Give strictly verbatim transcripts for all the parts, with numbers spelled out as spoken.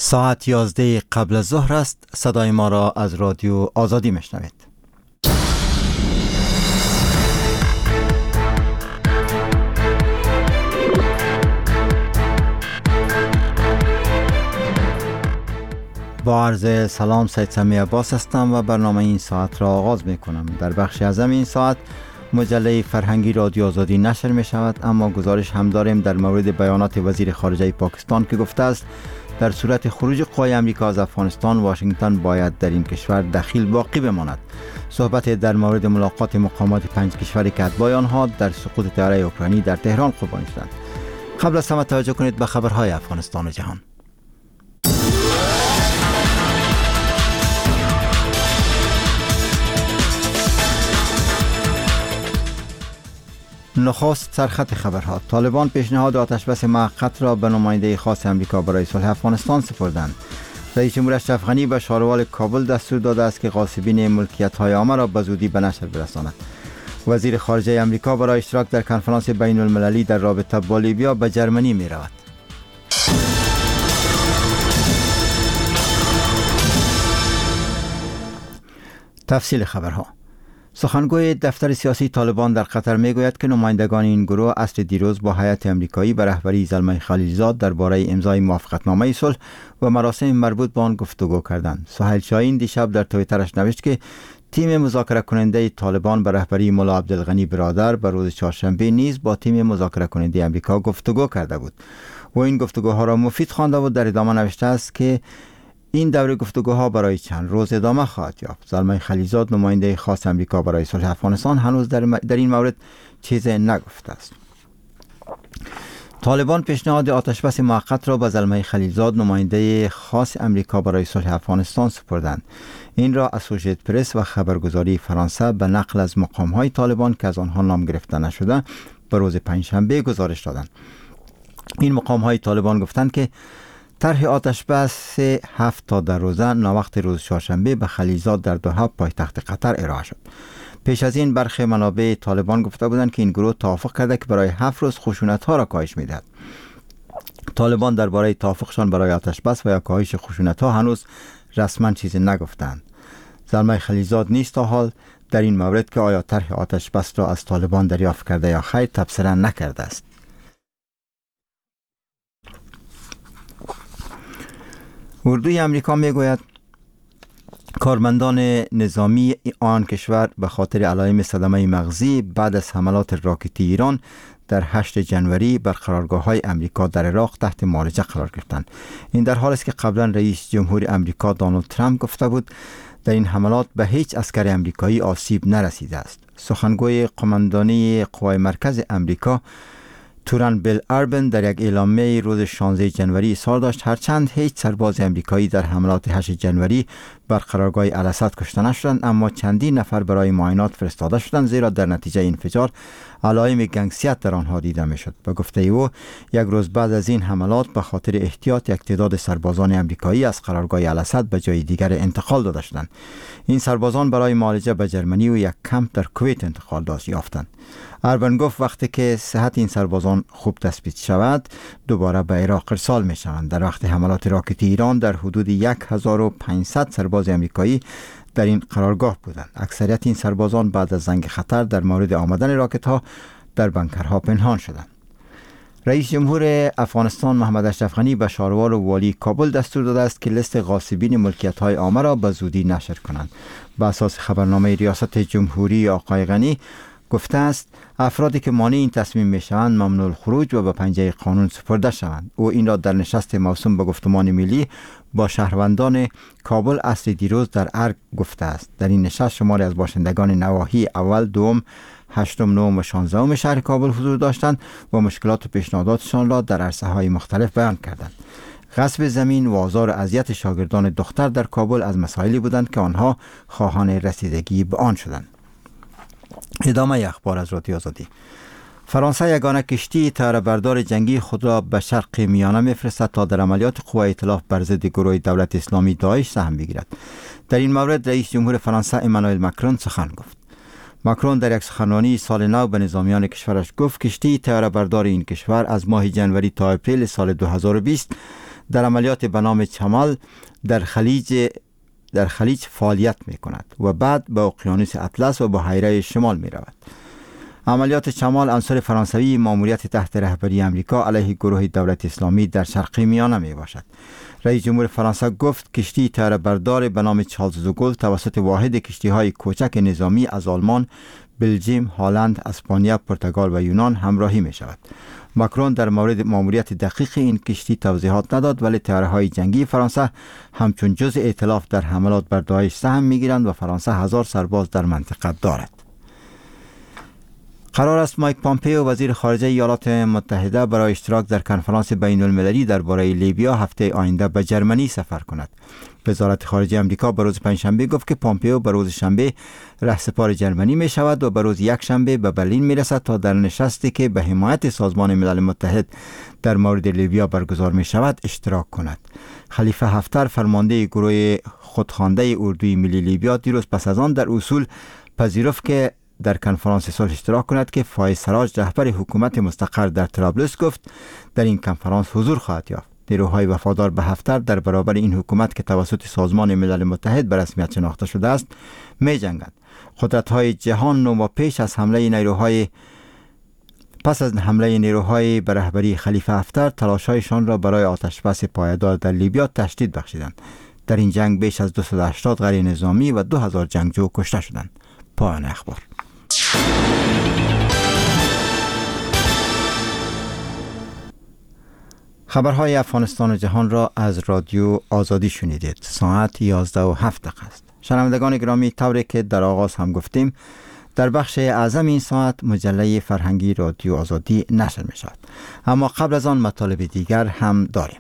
ساعت یازده قبل از ظهر است. صدای ما را از رادیو آزادی میشنوید. با عرض سلام، سید سمی عباس هستم و برنامه این ساعت را آغاز می کنم. در بخش اعظم این ساعت مجله فرهنگی رادیو آزادی نشر می شود، اما گزارش هم داریم در مورد بیانات وزیر خارجه پاکستان که گفته است در صورت خروج قوای امریکا از افغانستان، واشنگتن باید در این کشور دخیل باقی بماند. صحبت در مورد ملاقات مقامات پنج کشوری که اتباع آنها در سقوط طیاره اوکراینی در تهران قربانی شدند. قبل از همه توجه کنید به خبرهای افغانستان و جهان. نخست سرخط خبرها. طالبان پیشنهاد آتشبس موقت را به نماینده خاص امریکا برای صلح افغانستان سپردند. رئیس جمهور اشرف غنی به شاروال کابل دستور داده است که غاصبین ملکیت‌های عامه را به زودی به نشر برساند. وزیر خارجه امریکا برای اشتراک در کنفرانس بین المللی در رابطه با لیبیا به جرمنی می رود. تفصیل خبرها. سخنگوی دفتر سیاسی طالبان در قطر میگوید که نمایندگان این گروه عصر دیروز با هیئت امریکایی به رهبری زلمه خلیلزاد درباره امضای موافقتنامه صلح و مراسم مربوط به آن گفتگو کردند. سهیل شاهین دیشب در توییترش نوشت که تیم مذاکره کننده طالبان به رهبری ملا عبدالغنی برادر به روز چهارشنبه نیز با تیم مذاکره کننده امریکا گفتگو کرده بود و این گفتگوها را مفید خوانده و در ادامه نوشته است که این دوره گفتگوها برای چند روز ادامه خواهد یافت. زلمه خلیلزاد نماینده خاص امریکا برای صلح افغانستان هنوز در, در این مورد چیزی نگفته است. طالبان پیشنهاد آتشبس موقت را به زلمه خلیلزاد نماینده خاص امریکا برای صلح افغانستان سپردند. این را اسوشیتد پرس و خبرگزاری فرانسه به نقل از مقام‌های طالبان که از آنها نام گرفته نشده به روز پنجشنبه گزارش دادند. این مقام‌های طالبان گفتند که طرح آتشبس هفت تا در روزه ناوقت روز چهارشنبه به خلیلزاد در دوحه پایتخت قطر ارائه شد. پیش از این برخی منابع طالبان گفته بودند که این گروه توافق کرده که برای هفت روز خشونت‌ها را کاهش می‌دهد. طالبان درباره توافقشان برای آتشبس و یا کاهش خشونت‌ها هنوز رسما چیزی نگفتند. زلمه خلیلزاد نیست تا حال در این مورد که آیا طرح آتشبس را از طالبان دریافت کرده یا خیر تبصره نکرده است. اردوی امریکا میگوید کارمندان نظامی آن کشور به خاطر علائم صدمه مغزی بعد از حملات راکتی ایران در هشتم ژانویه بر قرارگاه‌های امریکا در عراق تحت معالجه قرار گرفتند. این در حالی است که قبلا رئیس جمهور امریکا دونالد ترامپ گفته بود در این حملات به هیچ عسکر امریکایی آسیب نرسیده است. سخنگوی قماندانی قوای مرکز امریکا توران بیل اربن در یک اعلامیه روز شانزده ژانویه اظهار داشت هرچند هیچ سرباز امریکایی در حملات هشتم ژانویه بر قرارگاه الاسد کشته نشدند، اما چندین نفر برای معاینات فرستاده شدند زیرا در نتیجه انفجار علائم گنگسیت در آنها دیده میشد. به گفته او یک روز بعد از این حملات به خاطر احتیاط یک تعداد سربازان امریکایی از قرارگاه الاسد به جای دیگر انتقال داده شدند. این سربازان برای معالجه به جرمنی و یک کمپ در کویت انتقال یافتند. اربن گفت وقتی که صحت این سربازان خوب تثبیت شود دوباره به عراق ارسال می شوند. در وقت حملات راکتی ایران در حدود هزار و پانصد سرباز امریکایی در این قرارگاه بودند. اکثریت این سربازان بعد از زنگ خطر در مورد آمدن راکت ها در بنکرها پنهان شدند. رئیس جمهور افغانستان محمد اشرف غنی به شاروال و والی کابل دستور داده است که لیست غاصبین ملکیت‌های عامه را به زودی نشر کنند. بر اساس خبرنامه ریاست جمهوری آقای غنی گفته است افرادی که مانع این تصمیم میشوند ممنوع الخروج و به پنجه قانون سپرده شوند. او این را در نشست موسوم به گفتمان ملی با شهروندان کابل عصر دیروز در ارگ گفته است. در این نشست شماری از باشندگان نواحی اول، دوم، هشتم، نهم و شانزدهم شهر کابل حضور داشتند و مشکلات و پیشنهاداتشان را در عرصه‌های مختلف بیان کردند. غصب زمین و آزار و اذیت شاگردان دختر در کابل از مسائلی بودند که آنها خواهان رسیدگی به آن شدند. ادامه اخبار از رادیو آزادی. فرانسه یگانه کشتی طیاره بردار جنگی خود را به شرق میانه میفرستد تا در عملیات قوای ائتلاف بر ضد گروه دولت اسلامی داعش سهم بگیرد. در این مورد رئیس جمهور فرانسه امانوئل ماکرون سخن گفت. ماکرون در یک سخنرانی سال نو به نظامیان کشورش گفت کشتی طیاره بردار این کشور از ماه ژانویه تا اپریل سال دو هزار و بیست در عملیات به نام چمال در خلیج در خلیج فعالیت می کند و بعد به اقیانوس اطلس و بحیره شمال می رود. عملیات چمال عنصر فرانسوی ماموریت تحت رهبری امریکا علیه گروه دولت اسلامی در شرق میانه می باشد. رئیس جمهور فرانسه گفت کشتی طیاره بردار به نام چارلز دوگل توسط واحد کشتی های کوچک نظامی از آلمان، بلژیم، هلند، اسپانیا، پرتغال و یونان همراهی می شود. ماکرون در مورد ماموریت دقیق این کشتی توضیحات نداد، ولی طیاره های جنگی فرانسه همچون جزء ائتلاف در حملات بر داعش سهم می گیرند و فرانسه هزار سرباز در منطقه دارد. قرار است مایک پامپئو وزیر خارجه ایالات متحده برای اشتراک در کنفرانس بین المللی درباره لیبیا هفته آینده به جرمنی سفر کند. وزارت خارجه آمریکا به روز پنجشنبه گفت که پامپئو به روز شنبه رهسپار جرمنی می شود و به روز یکشنبه به برلین می رسد تا در نشستی که به حمایت سازمان ملل متحد در مورد لیبیا برگزار می شود اشتراک کند. خلیفه حفتر فرمانده گروه خودخوانده اردوی ملی لیبیا دیروز پس از آن در اصول پذیرفت که در کنفرانس صلح اشتراک کند که فایز سراج رهبر حکومت مستقر در طرابلس گفت در این کنفرانس حضور خواهد یافت. نیروهای وفادار به حفتر در برابر این حکومت که توسط سازمان ملل متحد به رسمیت شناخته شده است می جنگند. قدرت‌های جهان نو پیش از حمله نیروهای پس از حمله نیروهای به رهبری خلیفه حفتر تلاش‌هایشان را برای آتشبس پایدار در لیبیا تشدید بخشیدند. در این جنگ بیش از دویست و هشتاد غیر نظامی و دو هزار جنگجو کشته شدند. پایان اخبار. خبرهای افغانستان و جهان را از رادیو آزادی شنیدید. ساعت یازده و هفت دقیقه است. شنوندگان گرامی، طوری که در آغاز هم گفتیم، در بخش اعظم این ساعت مجله فرهنگی رادیو آزادی نشر می شود. اما قبل از آن مطالب دیگر هم داریم.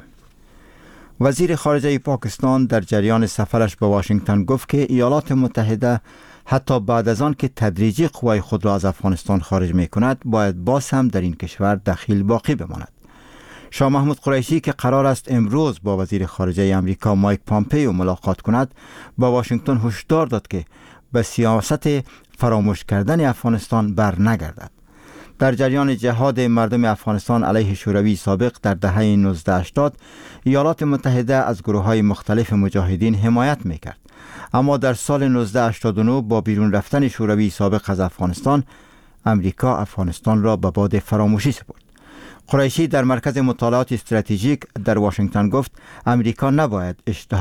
وزیر خارجه پاکستان در جریان سفرش به واشنگتن گفت که ایالات متحده حتی بعد از آن که تدریجی قوای خود را از افغانستان خارج می کند باید باز هم در این کشور دخیل باقی بماند. شاه محمود قریشی که قرار است امروز با وزیر خارجه امریکا مایک پامپئو ملاقات کند با واشنگتن هشدار داد که به سیاست فراموش کردن افغانستان بر نگردد. در جریان جهاد مردم افغانستان علیه شوروی سابق در دهه نوزده هشتاد ایالات متحده از گروه‌های مختلف مجاهدین حمایت می‌کرد، اما در سال نوزده هشتاد و نه با بیرون رفتن شوروی سابق از افغانستان امریکا افغانستان را به باد فراموشی سپرد. قریشی در مرکز مطالعات استراتژیک در واشنگتن گفت امریکا نباید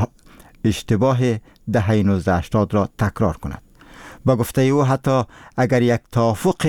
اشتباه دهه نوزده هشتاد را تکرار کند. با گفته او حتی اگر یک توافق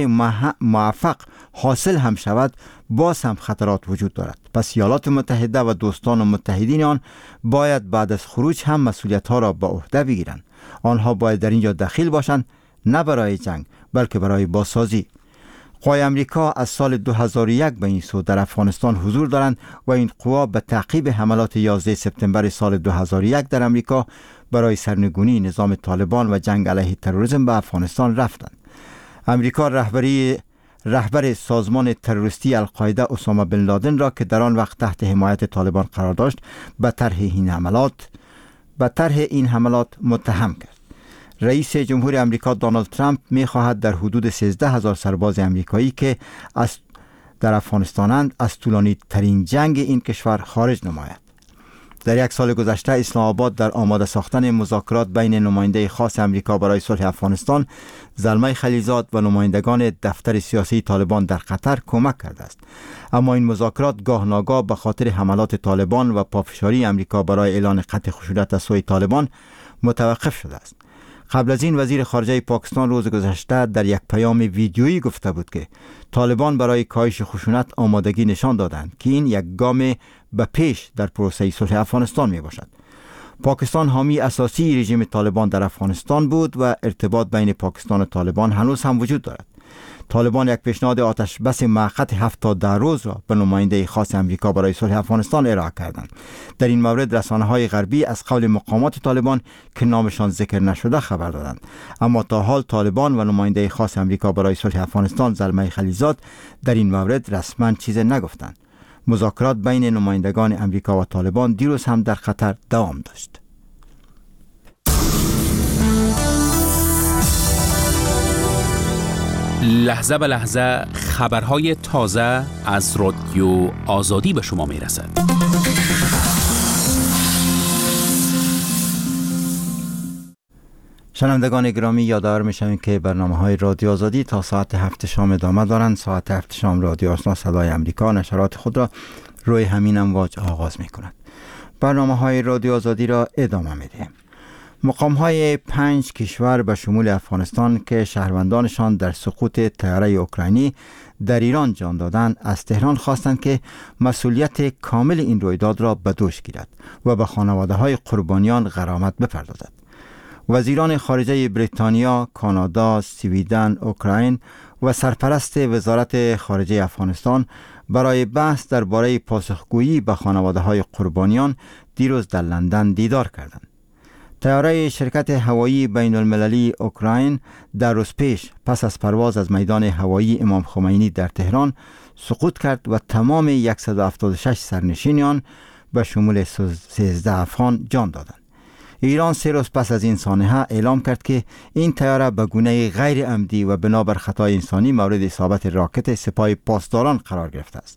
موفق حاصل هم شود باز هم خطرات وجود دارد. پس ایالات متحده و دوستان و متحدین آن باید بعد از خروج هم مسئولیت ها را به عهده بگیرند. آنها باید در اینجا دخیل باشند، نه برای جنگ بلکه برای بازسازی. قوای امریکا از سال دو هزار و یک به این سو در افغانستان حضور دارند و این قوا به تعقیب حملات یازده سپتامبر سال دو هزار و یک در امریکا برای سرنگونی نظام طالبان و جنگ علیه تروریسم به افغانستان رفتند. امریکا رهبری رهبر سازمان تروریستی القاعده اسامه بن لادن را که در آن وقت تحت حمایت طالبان قرار داشت به طرح این حملات به طرح این حملات متهم کرد. رئیس جمهور امریکا دونالد ترامپ می خواهد در حدود سیزده هزار سرباز امریکایی که از در افغانستانند از طولانی ترین جنگ این کشور خارج نماید. در یک سال گذشته اسلام آباد در آماده ساختن مذاکرات بین نماینده خاص امریکا برای صلح افغانستان زلمه خلیزاد و نمایندگان دفتر سیاسی طالبان در قطر کمک کرده است. اما این مذاکرات گاه ناگاه به خاطر حملات طالبان و پافشاری امریکا برای اعلان قطع خشونت از سوی طالبان متوقف شده است. قبل از این وزیر خارجه پاکستان روز گذشته در یک پیام ویدیویی گفته بود که طالبان برای کاهش خشونت آمادگی نشان دادند که این یک گام به پیش در پروسه صلح افغانستان می باشد. پاکستان حامی اساسی رژیم طالبان در افغانستان بود و ارتباط بین پاکستان و طالبان هنوز هم وجود دارد. طالبان یک پیشنهاد آتش بس موقت هفتاد روز را به نماینده خاص امریکا برای صلح افغانستان ارائه کردند. در این مورد رسانه‌های غربی از قول مقامات طالبان که نامشان ذکر نشده خبر دادند، اما تا حال طالبان و نماینده خاص امریکا برای صلح افغانستان زلمه خلیزاد در این مورد رسما چیزی نگفتند. مذاکرات بین نمایندگان امریکا و طالبان دیروز هم در قطر دوام داشت. لحظه به لحظه خبرهای تازه از رادیو آزادی به شما می رسد. شنوندگان گرامی، یادآور می‌شویم که برنامه‌های رادیو آزادی تا ساعت هفت شام ادامه دارند. ساعت هفت شام رادیو آشنا صدای امریکا نشرات خود را روی همین امواج آغاز می‌کند. برنامه‌های رادیو آزادی را ادامه می‌دهیم. مقام‌های پنج کشور به شمول افغانستان که شهروندانشان در سقوط طیاره اوکراینی در ایران جان دادند، از تهران خواستند که مسئولیت کامل این رویداد را به دوش گیرد و به خانواده‌های قربانیان غرامت بپردازد. وزیران خارجه بریتانیا، کانادا، سویدن، اوکراین و سرپرست وزارت خارجه افغانستان برای بحث درباره پاسخگویی به خانواده‌های قربانیان دیروز در لندن دیدار کردند. طیاره شرکت هوایی بین المللی اوکراین در روز پیش پس از پرواز از میدان هوایی امام خمینی در تهران سقوط کرد و تمام صد و هفتاد و شش سرنشینان به شمول سیزده افغان جان دادند. ایران سه روز پس از این سانحه اعلام کرد که این طیاره به گونه غیر عمدی و بنابر خطای انسانی مورد اصابت راکت سپاه پاسداران قرار گرفته است.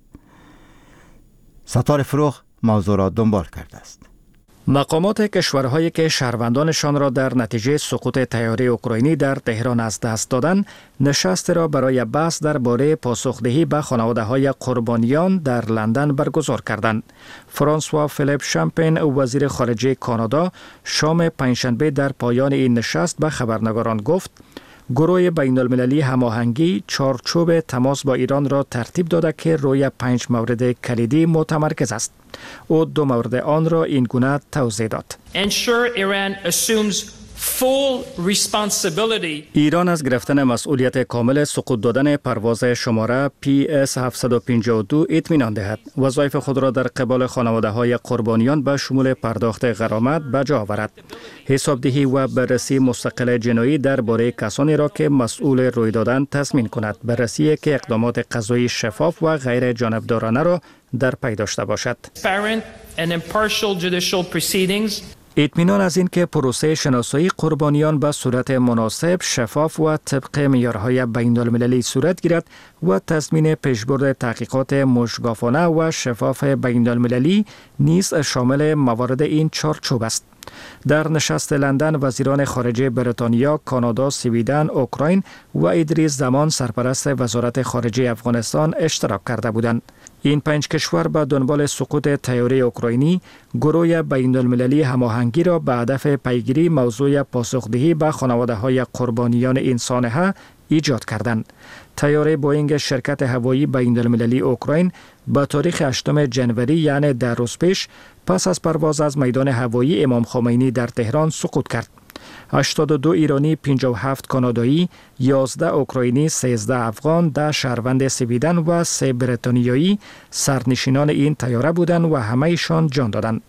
ستاره فروغ موضوع را دنبال کرده است. مقامات کشورهایی که شهروندانشان را در نتیجه سقوط طیاره اوکراینی در تهران از دست دادند، نشست را برای بحث درباره پاسخدهی به خانواده‌های قربانیان در لندن برگزار کردند. فرانسوا فیلیپ شامپین، وزیر خارجه کانادا، شام پنجشنبه در پایان این نشست به خبرنگاران گفت: گروه بین المللی هماهنگی چارچوب تماس با ایران را ترتیب داده که روی پنج مورد کلیدی متمرکز است. او دو مورد آن را این گونه توضیح داد: Ensure Iran assumes full responsibility. ایران از گرفتن مسئولیت کامل سقوط دادن پرواز شماره پی اس هفتصد و پنجاه و دو اطمینان دهد. وظایف خود را در قبال خانواده‌های قربانیان به شمول پرداخت غرامت به جا آورد. حسابدهی و بررسی مستقل جنایی درباره کسانی را که مسئول روی دادن تضمین کند. بررسی که اقدامات قضایی شفاف و غیر جانبدارانه را در پی داشته باشد. Transparent and impartial judicial proceedings. اطمینان از این که پروسه شناسایی قربانیان به صورت مناسب، شفاف و طبق معیارهای بین المللی صورت گیرد و تضمین پیشبرد تحقیقات مشرفانه و شفاف بین المللی نیز شامل موارد این چارچوب است. در نشست لندن وزیران خارجه بریتانیا، کانادا، سویدن، اوکراین و ادریس زمان سرپرست وزارت خارجه افغانستان اشتراک کرده بودند. این پنج کشور به دنبال سقوط طیاره اوکراینی گروه بین المللی هماهنگی را به هدف پیگیری موضوع پاسخدهی به خانواده‌های قربانیان این سانحه ایجاد کردند. طیاره بوئینگ شرکت هوایی بین المللی اوکراین به تاریخ هشتم ژانویه یعنی در روز پیش پس از پرواز از میدان هوایی امام خمینی در تهران سقوط کرد. هشتاد و دو ایرانی، پنجاه و هفت کانادایی، یازده اوکراینی، سیزده افغان، ده شهروند سویدن و سه بریتانیایی سرنشینان این طیاره بودند و همه‌شان جان دادند.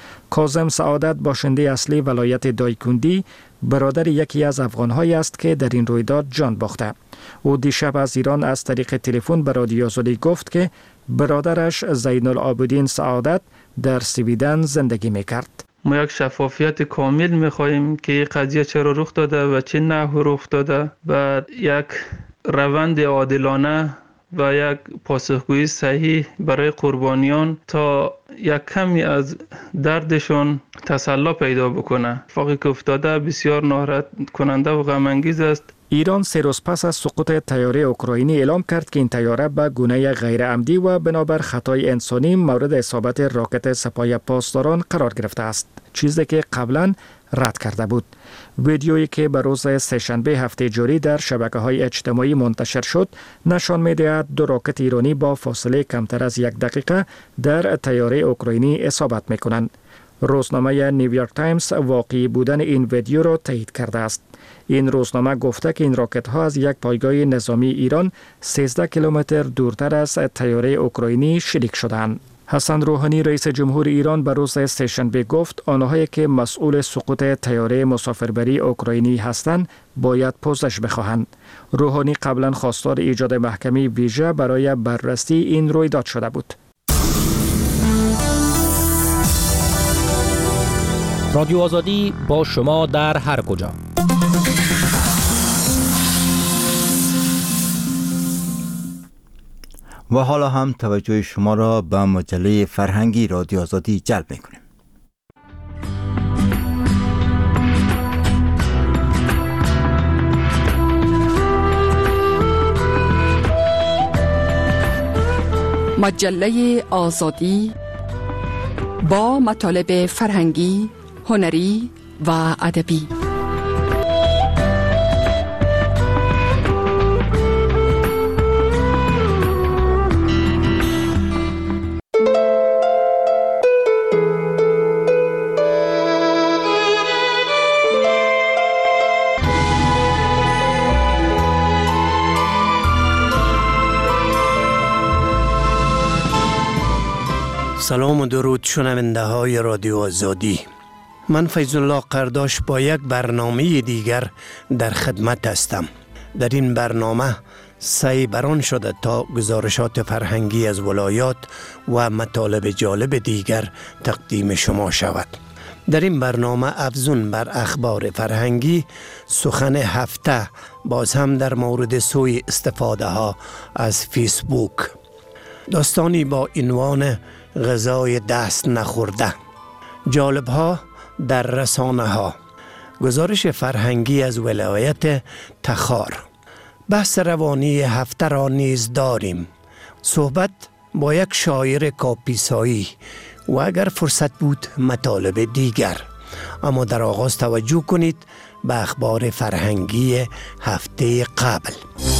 کاظم سعادت، باشنده اصلی ولایت دایکندی، برادر یکی از افغان‌هایی است که در این رویداد جان باخته. او دیشب از ایران از طریق تلفن به رادیو آزادی گفت که برادرش زین العابدین سعادت در سویدن زندگی می‌کرد. ما یک شفافیت کامل می‌خواهیم که این قضیه چرا رخ داده و چه نحو رخ داده و یک روند عادلانه و یک پاسخگویی صحیح برای قربانیان تا یک کمی از دردشون تسلا پیدا بکنه. اتفاقی که افتاده بسیار ناراحت کننده و غم انگیز است. ایران سه روز پس از سقوط طیاره اوکراینی اعلام کرد که این طیاره به گونه غیر عمدی و بنابر خطای انسانی مورد اصابت راکت سپاه پاسداران قرار گرفته است، چیزی که قبلا رد کرده بود. ویدیویی که به روز سه‌شنبه هفته جاری در شبکه‌های اجتماعی منتشر شد نشان می‌دهد دو راکت ایرانی با فاصله کمتر از یک دقیقه در طیاره اوکراینی اصابت می‌کنند. روزنامه نیویورک تایمز واقعی بودن این ویدیو را تایید کرده است. این روزنامه گفته که این راکت ها از یک پایگاه نظامی ایران سیزده کیلومتر دورتر از طیاره اوکراینی شلیک شدند. حسن روحانی رئیس جمهور ایران به روز سه‌شنبه گفت آنهایی که مسئول سقوط طیاره مسافربری اوکراینی هستند باید پوزش بخواهند. روحانی قبلا خواستار ایجاد محکمه ویژه برای بررسی این رویداد شده بود. رادیو آزادی با شما در هر کجا. و حالا هم توجه شما را به مجله فرهنگی رادیو آزادی جلب می‌کنیم. مجله آزادی با مطالب فرهنگی، هنری و ادبی. سلام و درود شنونده های رادیو آزادی. من فیض الله قرداش با یک برنامه دیگر در خدمت هستم. در این برنامه سعی بران شده تا گزارشات فرهنگی از ولایات و مطالب جالب دیگر تقدیم شما شود. در این برنامه افزون بر اخبار فرهنگی، سخن هفته باز هم در مورد سوی استفاده ها از فیسبوک، داستانی با عنوان غذای دست نخورده، جالب ها در رسانه ها، گزارش فرهنگی از ولایت تخار، بحث روانی هفته را نیز داریم، صحبت با یک شاعر کاپیسایی و اگر فرصت بود مطالب دیگر. اما در آغاز توجه کنید به اخبار فرهنگی هفته قبل.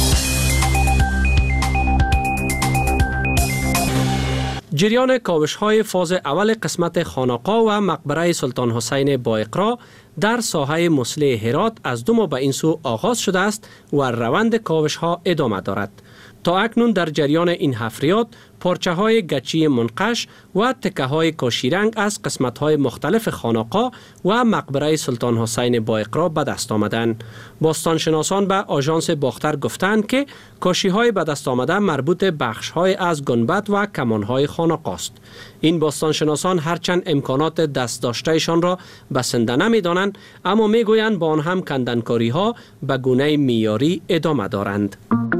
جریان کاوش‌های فاز اول قسمت خانقاه و مقبره سلطان حسین بااقرا در ساحه مسلح هرات از دو ماه به این سو آغاز شده است و روند کاوش‌ها ادامه دارد. تا اکنون در جریان این حفریات پارچه های گچی منقش و تکه های کاشیرنگ از قسمت های مختلف خانقاه و مقبره سلطان حسین بااقرا به دست آمدند. باستانشناسان به آژانس باختر گفتند که کاشی های به دست آمده مربوط بخش های از گنبد و کمان های خانقاه است. این باستانشناسان هرچند امکانات دست داشتهشان را بسنده نمی دانند، اما می گویند با آن هم کندنکاری ها به گونه معیاری ادامه دارند.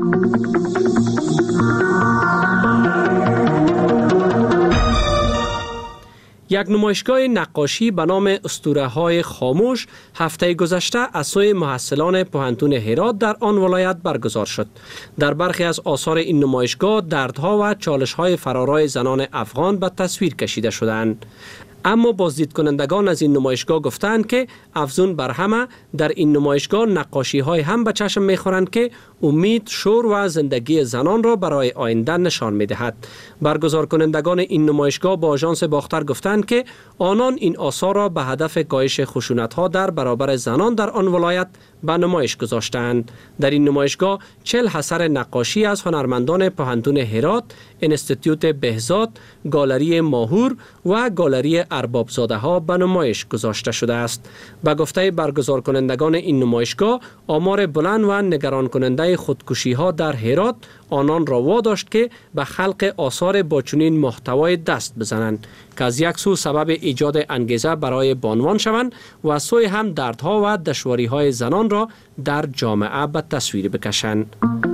یک نمایشگاه نقاشی به نام اسطوره های خاموش هفته گذشته از سوی محصلان پوهنتون هرات در آن ولایت برگزار شد. در برخی از آثار این نمایشگاه دردها و چالش‌های فرارای زنان افغان به تصویر کشیده شدند. اما بازدید کنندگان از این نمایشگاه گفتند که افزون بر همه در این نمایشگاه نقاشی های هم به چشم میخورند که امید، شور و زندگی زنان را برای آینده نشان میدهد. برگزار کنندگان این نمایشگاه با آژانس باختر گفتند که آنان این آثار را به هدف کاهش خشونت ها در برابر زنان در آن ولایت به نمایش گذاشتند. در این نمایشگاه چهل اثر نقاشی از هنرمندان پوهنتون هرات، انستیتوت بهزاد، گالری ماهور و گالری اربابزاده ها به نمایش گذاشته شده است. به گفته برگزار کنندگان این نمایشگاه، آمار بلند و نگران کننده خودکشی ها در هرات آنان را واداشت که به خلق آثار با چنین محتوای دست بزنند که از یک سو سبب ایجاد انگیزه برای بانوان شوند و از سوی هم دردها و دشواری‌های زنان را در جامعه به تصویر بکشند.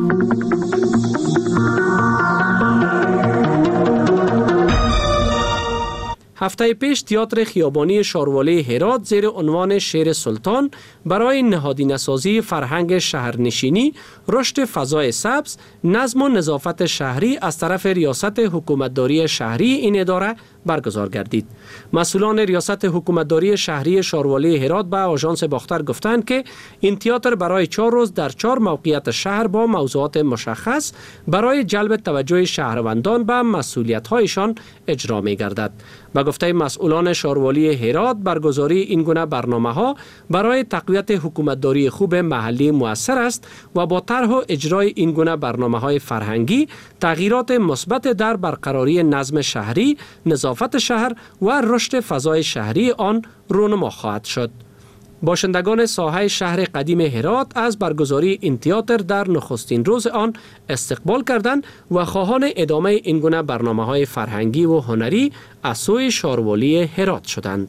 هفته پیش تئاتر خیابانی شاروالی هرات زیر عنوان شعر سلطان برای نهادینه‌سازی فرهنگ شهرنشینی، رشد فضای سبز، نظم و نظافت شهری از طرف ریاست حکومتداری شهری این اداره برگزار گردید. مسئولان ریاست حکومتداری شهری شاروالی هرات به آژانس باختر گفتند که این تئاتر برای چهار روز در چهار موقعیت شهر با موضوعات مشخص برای جلب توجه شهروندان به مسئولیت‌هایشان اجرا می‌گردد. به گفته مسئولان شاروالی هرات، برگزاری این گونه برنامه‌ها برای تقویت حکومتداری خوب محلی مؤثر است و با طرح و اجرای این گونه برنامه‌های فرهنگی تغییرات مثبت در برقراری نظم شهری، نظافت شهر و رشد فضای شهری آن رونما خواهد شد. باشندگان ساحه شهر قدیم هرات از برگزاری این تئاتر در نخستین روز آن استقبال کردند و خواهان ادامه این گونه برنامه‌های فرهنگی و هنری از سوی شاروالی هرات شدند.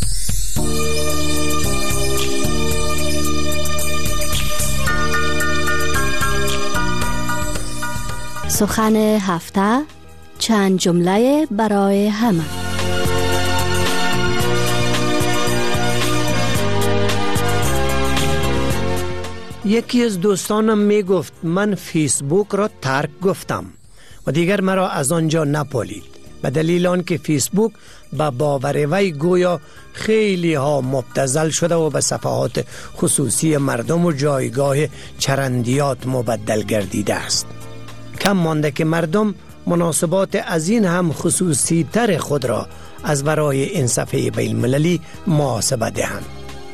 سخن هفته، چند جمله برای همه. یکی از دوستانم می گفت من فیسبوک را ترک گفتم و دیگر مرا از آنجا نپالید، به دلیل آن که فیسبوک به باور وی گویا خیلی ها مبتذل شده و به صفحات خصوصی مردم و جایگاه چرندیات مبدل گردیده است. کم مانده که مردم مناسبات از این هم خصوصی تر خود را از برای این صفحه بین المللی محاسبه دهند.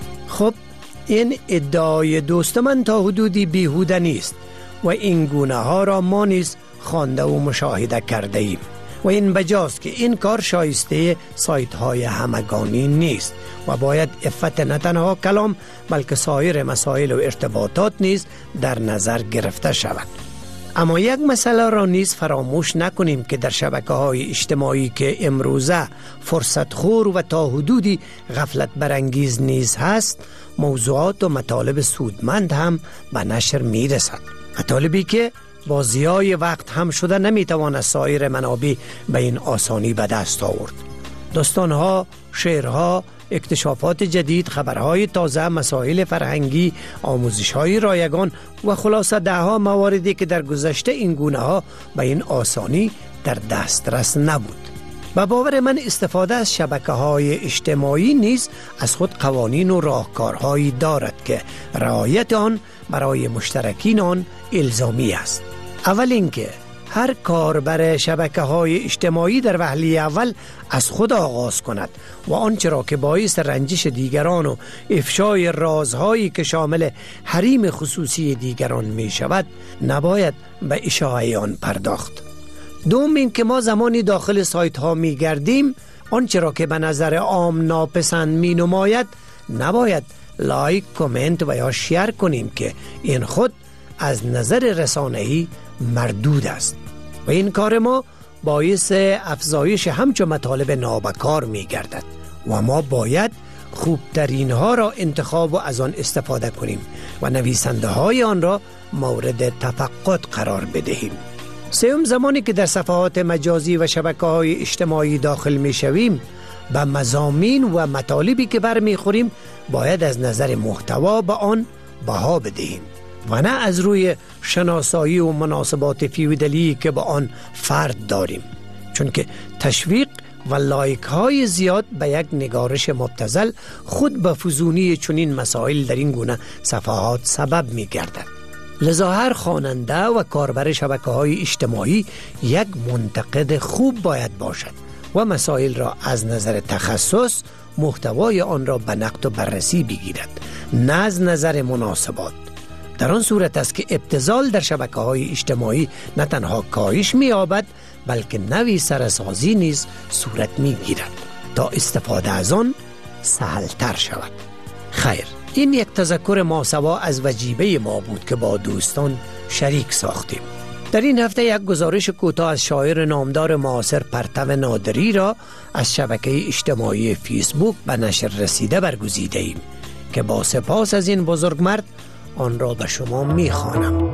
خب این ادعای دوست من تا حدودی بیهوده نیست و این گونه ها را ما نیز خوانده و مشاهده کرده ایم و این بجاست که این کار شایسته سایت های همگانی نیست و باید عفت نه تنها کلام بلکه سایر مسائل و ارتباطات نیز در نظر گرفته شود. اما یک مسئله را نیز فراموش نکنیم که در شبکه‌های اجتماعی که امروزه فرصت خور و تا حدودی غفلت برانگیز نیز هست، موضوعات و مطالب سودمند هم به نشر می رسد. مطالبی که با ضیاع وقت هم شده نمیتوان از سایر منابع به این آسانی به دست آورد. داستانها، شعرها، اکتشافات جدید، خبرهای تازه، مسائل فرهنگی، آموزش‌های رایگان و خلاصه دهها مواردی که در گذشته این گونه ها به این آسانی در دسترس نبود. به باور من استفاده از شبکه‌های اجتماعی نیز از خود قوانین و راهکارهایی دارد که رعایت آن برای مشترکین آن الزامی است. اول اینکه هر کاربر شبکه‌های اجتماعی در وهله اول از خود آغاز کند و آنچه را که باعث رنجش دیگران و افشای رازهایی که شامل حریم خصوصی دیگران می شود نباید به اشاعه آن پرداخت. دوم این که ما زمانی داخل سایت ها می گردیم آنچه را که به نظر عام ناپسند می نماید نباید لایک، کامنت و یا شیر کنیم که این خود از نظر رسانه‌ای مردود است و این کار ما باعث افزایش همچون مطالب نابکار می گردد و ما باید خوبترین ها را انتخاب و از آن استفاده کنیم و نویسنده های آن را مورد تفقد قرار بدهیم. سوم زمانی که در صفحات مجازی و شبکه های اجتماعی داخل می شویم به مضامین و مطالبی که برمی خوریم باید از نظر محتوا به آن بها بدهیم و نه از روی شناسایی و مناسبات فیودالی که با آن فرد داریم، چون که تشویق و لایک های زیاد به یک نگارش مبتذل خود به فزونی چنین مسائل در این گونه صفحات سبب می گردد. لذا هر خواننده و کاربر شبکه های اجتماعی یک منتقد خوب باید باشد و مسائل را از نظر تخصص محتوای آن را به نقد و بررسی بگیرد نه از نظر مناسبات. در آن صورت است که ابتذال در شبکه‌های اجتماعی نه تنها کاهش می‌یابد بلکه نوی سرسازی نیز صورت می‌گیرد تا استفاده از آن سهل‌تر شود. خیر، این یک تذکر ماسوا از وجیبه ما بود که با دوستان شریک ساختیم. در این هفته یک گزارش کوتاه از شاعر نامدار معاصر پرتو نادری را از شبکه اجتماعی فیسبوک به نشر رسیده برگزیده ایم که با سپاس از این بزرگ مرد آن را به شما می‌خوانم.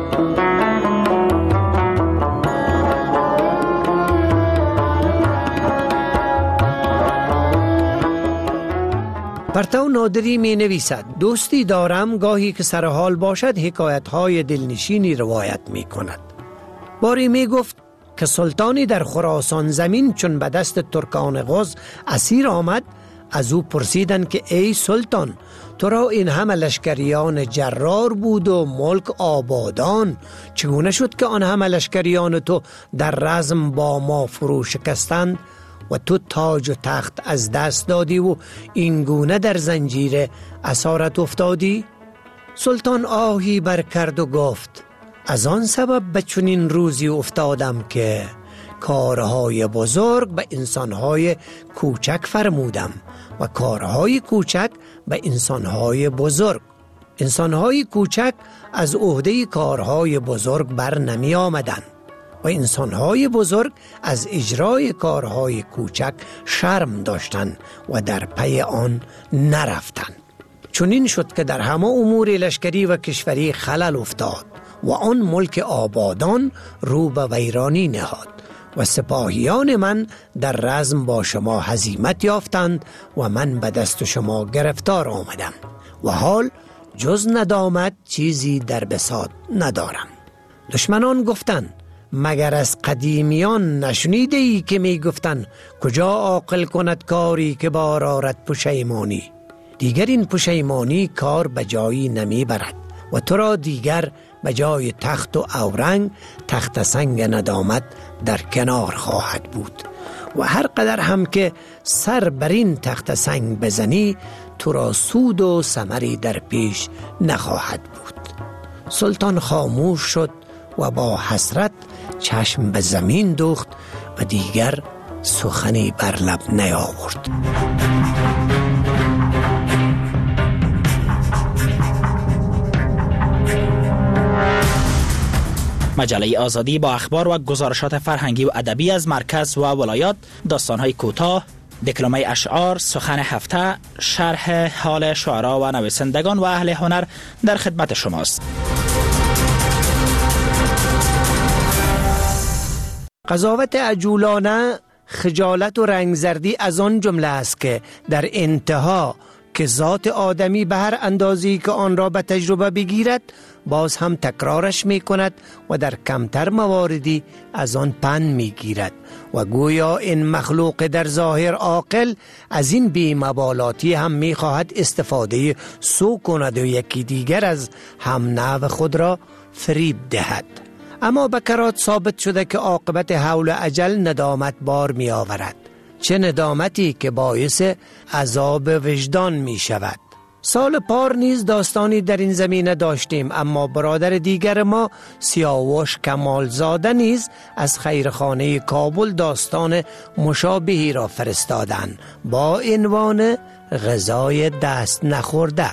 پرتو نادری می نویسد: دوستی دارم گاهی که سرحال باشد حکایت‌های دلنشینی روایت می کند. باری می گفت که سلطانی در خراسان زمین چون به دست ترکان غز اسیر آمد از او پرسیدند که ای سلطان، تو را این همه لشکریان جرار بود و ملک آبادان، چگونه شد که آن همه لشکریان تو در رزم با ما فرو شکستند و تو تاج و تخت از دست دادی و این گونه در زنجیر اسارت افتادی؟ سلطان آهی برکرد و گفت: از آن سبب به چنین روزی افتادم که کارهای بزرگ به انسانهای کوچک فرمودم و کارهای کوچک به انسانهای بزرگ. انسانهای کوچک از عهده کارهای بزرگ بر نمی آمدند و انسانهای بزرگ از اجرای کارهای کوچک شرم داشتند و در پی آن نرفتند. چنین شد که در همه امور لشکری و کشوری خلل افتاد و آن ملک آبادان رو به ویرانی نهاد و سپاهیان من در رزم با شما هزیمت یافتند و من به دست شما گرفتار آمدم و حال جز ندامت چیزی در بساط ندارم. دشمنان گفتند: مگر از قدیمیان نشنیده ای که می گفتن کجا عاقل کند کاری که بار آرد پشیمانی؟ دیگر این پشیمانی کار به جایی نمی برد و تو را دیگر به جای تخت و اورنگ تخت سنگ ندامت در کنار خواهد بود و هر قدر هم که سر بر این تخت سنگ بزنی تو را سود و ثمری در پیش نخواهد بود. سلطان خاموش شد و با حسرت چشم به زمین دوخت و دیگر سخنی بر لب نیاورد. مجله آزادی با اخبار و گزارشات فرهنگی و ادبی از مرکز و ولایات، داستان‌های کوتاه، دکلمه اشعار، سخن هفته، شرح حال شعرا و نویسندگان و اهل هنر در خدمت شماست. قضاوت عجولانه، خجالت و رنگزردی از آن جمله است که در انتها که ذات آدمی به هر اندازی که آن را به تجربه بگیرد باز هم تکرارش می کند و در کمتر مواردی از آن پند می گیرد و گویا این مخلوق در ظاهر عاقل از این بی‌مبالاتی هم می خواهد استفاده سو کند و یکی دیگر از هم نوع خود را فریب دهد. اما به کرات ثابت شده که عاقبت حول اجل ندامت بار می آورد، چه ندامتی که باعث عذاب وجدان می شود. سال پار نیز داستانی در این زمینه داشتیم، اما برادر دیگر ما سیاوش کمالزاده نیز از خیرخانه کابل داستان مشابهی را فرستادند با عنوان غذای دست نخورده.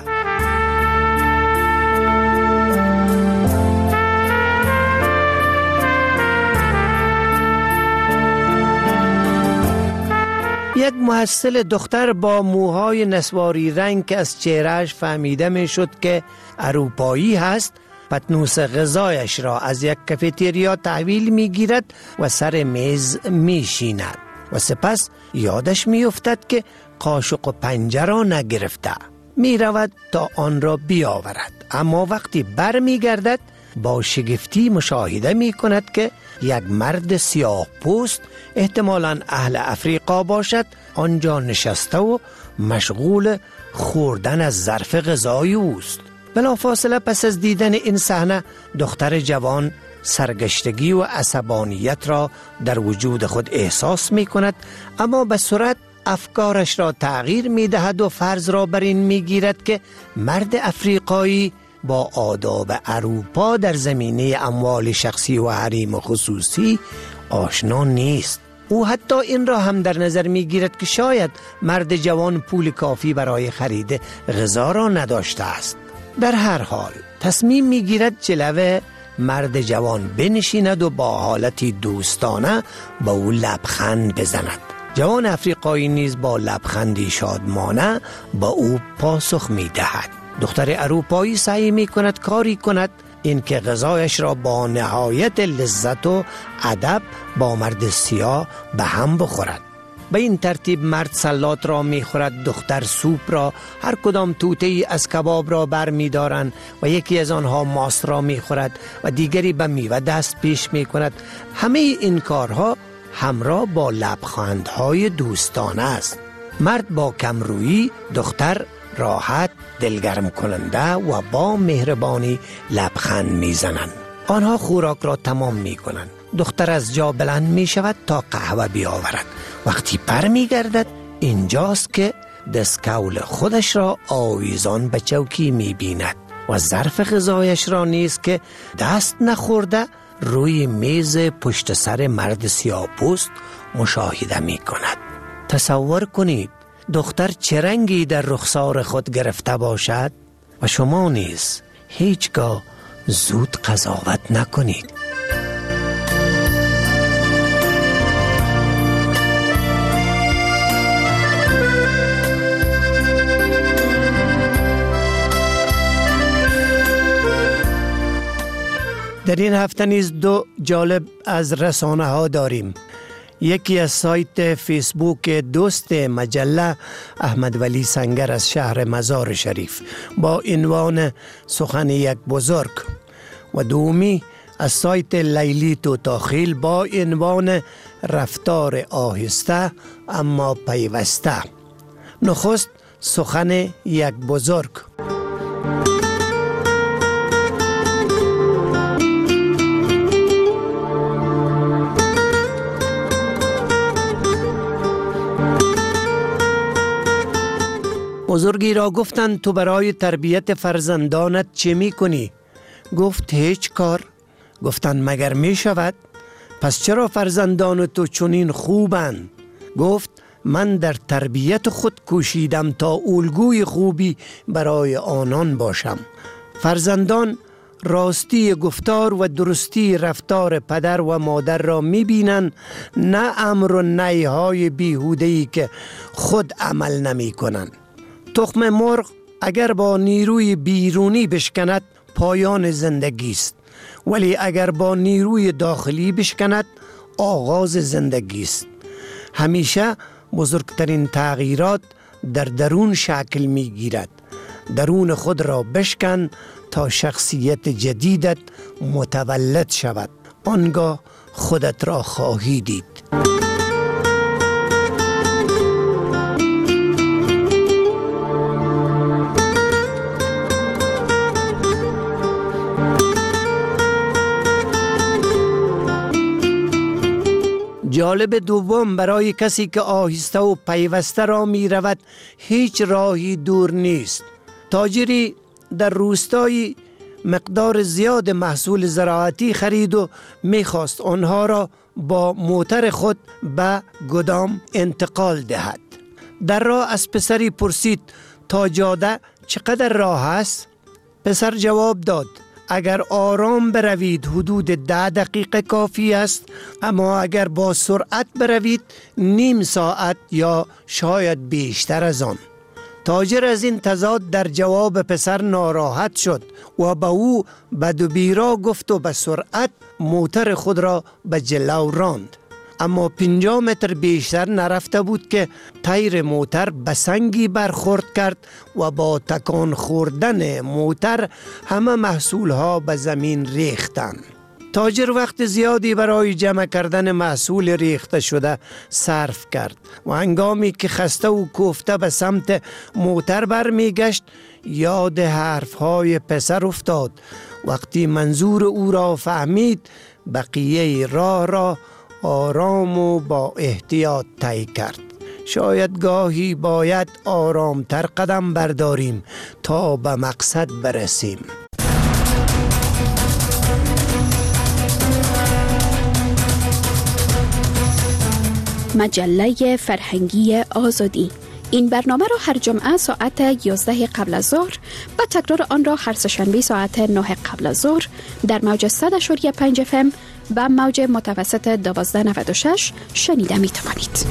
یک محصل دختر با موهای نسواری رنگ که از چهرهش فهمیده می شد که اروپایی هست، پتنوس غذایش را از یک کافیتریا تحویل می گیرد و سر میز می شیند و سپس یادش می افتد که قاشق و پنجه را نگرفته. می رود تا آن را بیاورد، اما وقتی بر می گردد با شگفتی مشاهده می کند که یک مرد سیاه پوست، احتمالاً اهل افریقا باشد، آنجا نشسته و مشغول خوردن از ظرف غذای اوست. بلافاصله پس از دیدن این صحنه دختر جوان سرگشتگی و عصبانیت را در وجود خود احساس می کند، اما به سرعت افکارش را تغییر می دهد و فرض را بر این می گیرد که مرد افریقایی با آداب اروپا در زمینه اموال شخصی و حریم خصوصی آشنا نیست. او حتی این را هم در نظر می گیرد که شاید مرد جوان پول کافی برای خرید غذا را نداشته است. در هر حال تصمیم می گیرد جلوه مرد جوان بنشیند و با حالتی دوستانه با او لبخند بزند. جوان افریقایی نیز با لبخندی شادمانه با او پاسخ می دهد. دختر اروپایی سعی می کند کاری کند این که غذایش را با نهایت لذت و ادب با مرد سیاه به هم بخورد. به این ترتیب مرد سلات را می خورد، دختر سوپ را، هر کدام توته ای از کباب را بر می دارند و یکی از آنها ماست را می خورد و دیگری به میوه دست پیش می کند. همه این کارها همراه با لبخندهای دوستانه است. مرد با کمرویی، دختر راحت، دلگرم کننده و با مهربانی لبخند می زنند. آنها خوراک را تمام می کنند. دختر از جا بلند می شود تا قهوه بیاورد. وقتی پر می گردد اینجاست که دستکول خودش را آویزان به چوکی می بیند و ظرف غذایش را نیز که دست نخورده روی میز پشت سر مرد سیاه‌پوست مشاهده می کند. تصور کنید دختر چه رنگی در رخسار خود گرفته باشد و شما نیز هیچگاه زود قضاوت نکنید. در این هفته نیز دو جالب از رسانه ها داریم. یکی از سایت فیسبوک دوست مجله احمد ولی سنگر از شهر مزار شریف با عنوان سخن یک بزرگ و دومی از سایت لیلی توتاخیل با عنوان رفتار آهسته اما پیوسته. نخست سخن یک بزرگ. بزرگی را گفتند تو برای تربیت فرزندانت چه می کنی؟ گفت هیچ کار. گفتند مگر می شود؟ پس چرا فرزندان تو چنین خوبند؟ گفت من در تربیت خود کوشیدم تا الگوی خوبی برای آنان باشم. فرزندان راستی گفتار و درستی رفتار پدر و مادر را می بینند، نه امر و نهی های بیهوده‌ای که خود عمل نمی کنند. تخم مرغ اگر با نیروی بیرونی بشکند پایان زندگی است، ولی اگر با نیروی داخلی بشکند آغاز زندگی است. همیشه بزرگترین تغییرات در درون شکل می گیرد. درون خود را بشکن تا شخصیت جدیدت متولد شود. آنگاه خودت را خواهی دید. جالب دوم برای کسی که آهسته و پیوسته را می رود هیچ راهی دور نیست. تاجری در روستایی مقدار زیاد محصول زراعتی خرید و می خواست آنها را با موتر خود به گدام انتقال دهد. در راه از پسری پرسید تا جاده چقدر راه است؟ پسر جواب داد اگر آرام بروید حدود ده دقیقه کافی است، اما اگر با سرعت بروید نیم ساعت یا شاید بیشتر از آن. تاجر از این تضاد در جواب پسر ناراحت شد و به او بد و بیرا گفت و به سرعت موتر خود را به جلو راند. اما پنجاه متر بیشتر نرفته بود که تیر موتر به سنگی برخورد کرد و با تکان خوردن موتر همه محصولها به زمین ریختند. تاجر وقت زیادی برای جمع کردن محصول ریخته شده صرف کرد و هنگامی که خسته و کوفته به سمت موتر برمیگشت یاد حرفهای پسر افتاد. وقتی منظور او را فهمید بقیه راه را آرام و با احتیاط طی کرد. شاید گاهی باید آرامتر قدم برداریم تا به مقصد برسیم. مجله فرهنگی آزادی. این برنامه را هر جمعه ساعت یازده قبل از ظهر و تکرار آن را هر سه‌شنبه ساعت نه قبل از ظهر در موج صد و پنج اف ام و موج متوسط دوازده نود و شش شنیده می توانید.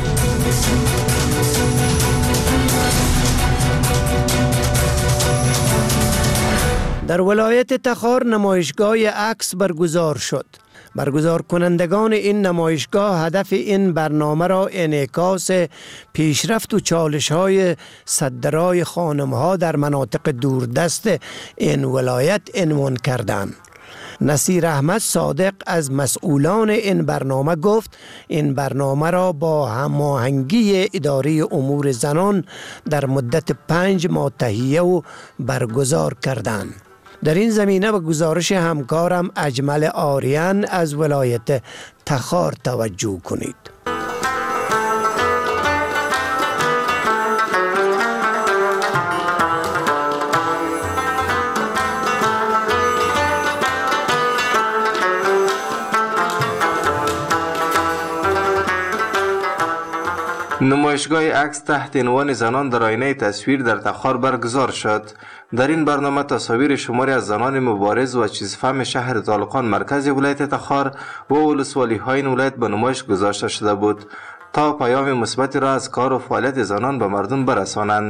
در ولایت تخار نمایشگاه عکس برگزار شد. برگزار کنندگان این نمایشگاه هدف این برنامه را انعکاس پیشرفت و چالش های صدرای خانم ها در مناطق دوردست این ولایت عنوان کردند. نصیر احمد صادق از مسئولان این برنامه گفت این برنامه را با هماهنگی اداره امور زنان در مدت پنج ماه تهیه و برگزار کردند. در این زمینه به گزارش همکارم اجمل آریان از ولایت تخار توجه کنید. نمایشگاه عکس تحت عنوان زنان در آینه تصویر در تخار برگزار شد. در این برنامه تصاویر شماری از زنان مبارز و چیزفهم شهر زالقان مرکز ولایت تخار و ولسوالی های این ولایت به نمایش گذاشته شده بود تا پیام مثبتی را از کار و فعالیت زنان به مردم برسانند.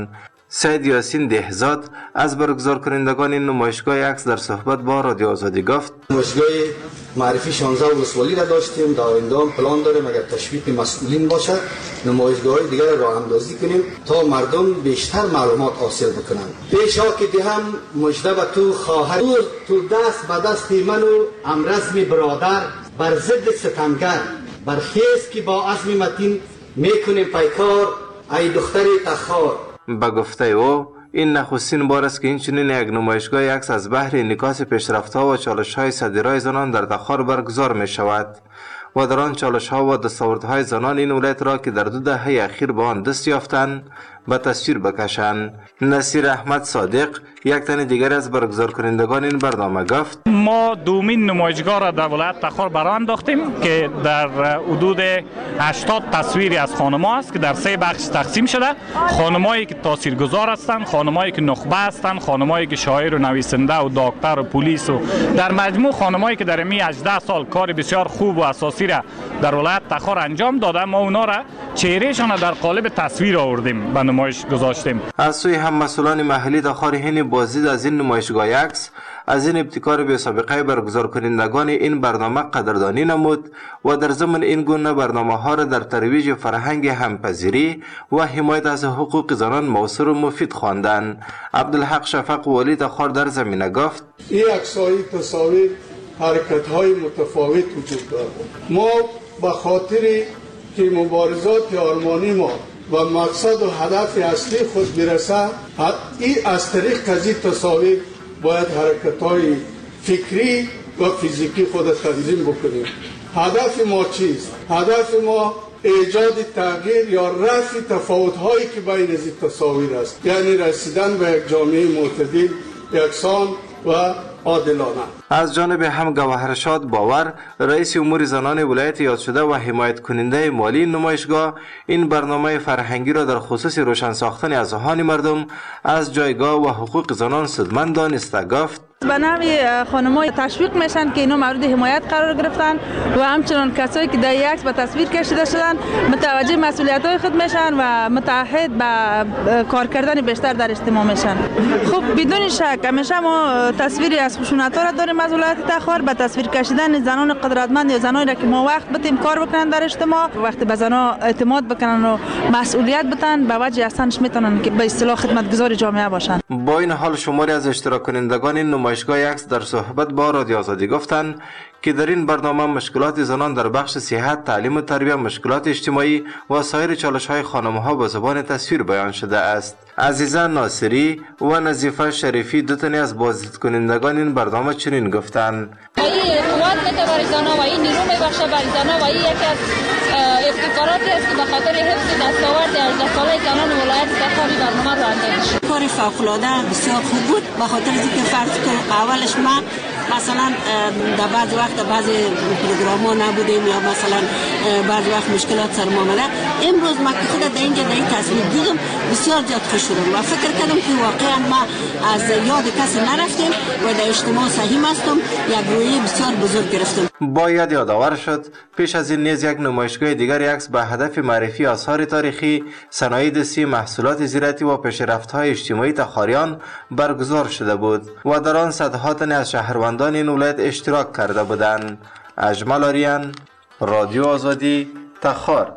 سید یاسین دهزاد از برگزار کنندگان این نمایشگاه عکس در صحبت با رادیو آزادی گفت: نمایشگاه معرفی شانزده ولسوالی را داشتیم، در آینده هم پلان داریم اگر تشویق مسئولین باشد نمایشگاه‌های دیگر را راه اندازی کنیم تا مردم بیشتر معلومات حاصل بکنند. پیشا که دهم مژده به تو خواهر تو دست به دست من و امرزم برادر بر ضد ستمگر برخیز که با عزم متین میکنیم پیکار ای دختر تخار. با گفته او این نخستین بار است که این چنین یک نمایشگاه عکس از بحر انعکاس پیشرفت‌ها و چالش‌های صدیرای زنان در تخار برگزار می شود و در آن چالش‌ها و دستاوردهای زنان این ولایت را که در دو دهه اخیر به آن دست یافتند به تصویر بکشند. نصیر احمد صادق یک تن دیگر از برگزار کنندگان این برنامه گفت: ما دومین نمایشگاه را در ولایت تخار برآ انداختیم که در حدود هشتاد تصویری از خانم‌ها است که در سه بخش تقسیم شده. خانمایی که تاثیرگذار هستند، خانمایی که نخبه هستند، خانمایی که شاعر و نویسنده و دکتر و پلیس و در مجموع خانمایی که در می هجده سال کار بسیار خوب و اساسی را در ولایت تخار انجام داده. ما اونا را چهرهشان را در قالب تصویر آوردیم به نمایش گذاشتیم. از سوی هم مسئولان محلی تخار هین بازدید از این نمایشگاه عکس از این ابتکار بی سابقه برگزار کنندگان این برنامه قدردانی نمود و در ضمن این گونه برنامه ها را در ترویج فرهنگ همپذیری و حمایت از حقوق زنان موثر و مفید خواندند. عبدالحق شفق والی تخار در زمینه گفت: این عکس‌های تصاویر حرکت‌های متفاوت وجود دارد. ما به خاطر که مبارزات آرمانی ما و مقصد و هدف اصلی خود برسه، این از طریق از این تصاویر باید حرکت‌های فکری و فیزیکی خود تنظیم بکنیم. هدف ما چیست؟ هدف ما ایجاد تغییر یا رفع تفاوت‌هایی که بین از این تصاویر است، یعنی رسیدن به یک جامعه معتدل، یکسان و عادلانه. از جانب هم گوهرشاد باور رئیس امور زنان ولایت یاد شده و حمایت کننده مالی نمایشگاه این برنامه فرهنگی را در خصوص روشن ساختن اذهان مردم از جایگاه و حقوق زنان سودمند دانسته گفت: به نوی خانم‌های تشویق میشن که اینا مورد حمایت قرار گرفتن و همچنان کسایی که در عکس به تصویر کشیده شدن متوجه مسئولیت‌های خود میشن و متعهد به کار کردن بیشتر در اجتماع میشن. خب بدون شک همیشه ما تصویری از خشونت‌ها را داریم از ولایت تخار. به تصویر کشیدن زنان قدرتمند یا زنانی را که ما وقت بتیم کار بکنن در اجتماع، وقتی به زنان اعتماد بکنن و مسئولیت بتن به وجه اصلاًش میتونن که به اصطلاح خدمتگزار جامعه باشن. با این حال شماری از اشتراک کنندگان این نمایشگاه عکس در صحبت با رادیو آزادی گفتند که در این برنامه مشکلات زنان در بخش صحت، تعلیم و تربیت، مشکلات اجتماعی و سایر چالش‌های خانم‌ها با زبان تصویر بیان شده است. عزیزه ناصری و نظیفه شریفی دو تنی از بازدید کنندگان این برنامه چنین گفتند: این قوت میده برای زنان و این نیرو میبخشه برای زنان و این یکی از ابتکاراتی است که به خاطر حفظ دستاورد ارزش‌های زنان ولایت تخار برنامه رو انجام شد. کار فوق‌العاده بسیار خوب بود به خاطر اینکه فرض کنید اولش ما مثلا در بعض وقت بعض پروگرام‌ها نبودیم یا مثلا بعض وقت مشکلات سر ما آمده. امروز ما که خود در اینجا در این تصویر دیدم بسیار زیاد خوش شدم و فکر کردم که واقعا ما از یاد کسی نرفتیم و در اجتماع صحیح هستم، یک رویه بسیار بزرگ گرفتم. باید یادآور شد پیش از این نیز یک نمایشگاه دیگر عکس به هدف معرفی آثار تاریخی، صنایع دستی، محصولات زراعتی و پیشرفت‌های اجتماعی تخاریان برگزار شده بود و در آن صدها تن از شهروندان این ولایت اشتراک کرده بودند. اجمل آریان، رادیو آزادی، تخار.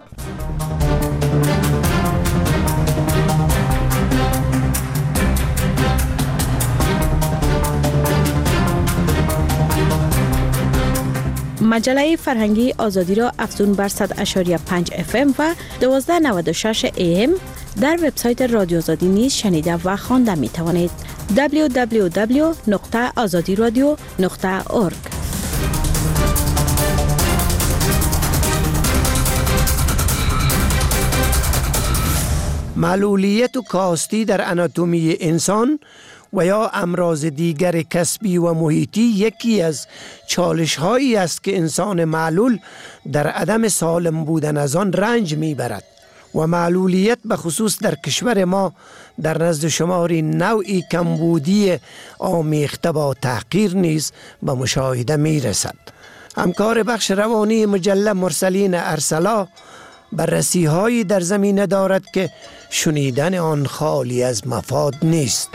مجله فرهنگی آزادی را افزون بر صد و پنج اف ام و دوازده نود و شش ای ام در وبسایت رادیو آزادی نیز شنیده و خوانده می توانید. دبلیو دبلیو دبلیو نقطه آزادی رادیو نقطه اورگ. معلولیت و کاستی در آناتومی انسان و یا امراض دیگر کسبی و محیطی یکی از چالش هایی است که انسان معلول در عدم سالم بودن از آن رنج میبرد و معلولیت به خصوص در کشور ما در نزد شماری نوعی کمبودی آمیخته با تحقیر نیز به مشاهده می رسد. همکار بخش روانی مجله مرسلین ارسلا بررسی هایی در زمینه دارد که شنیدن آن خالی از مفاد نیست.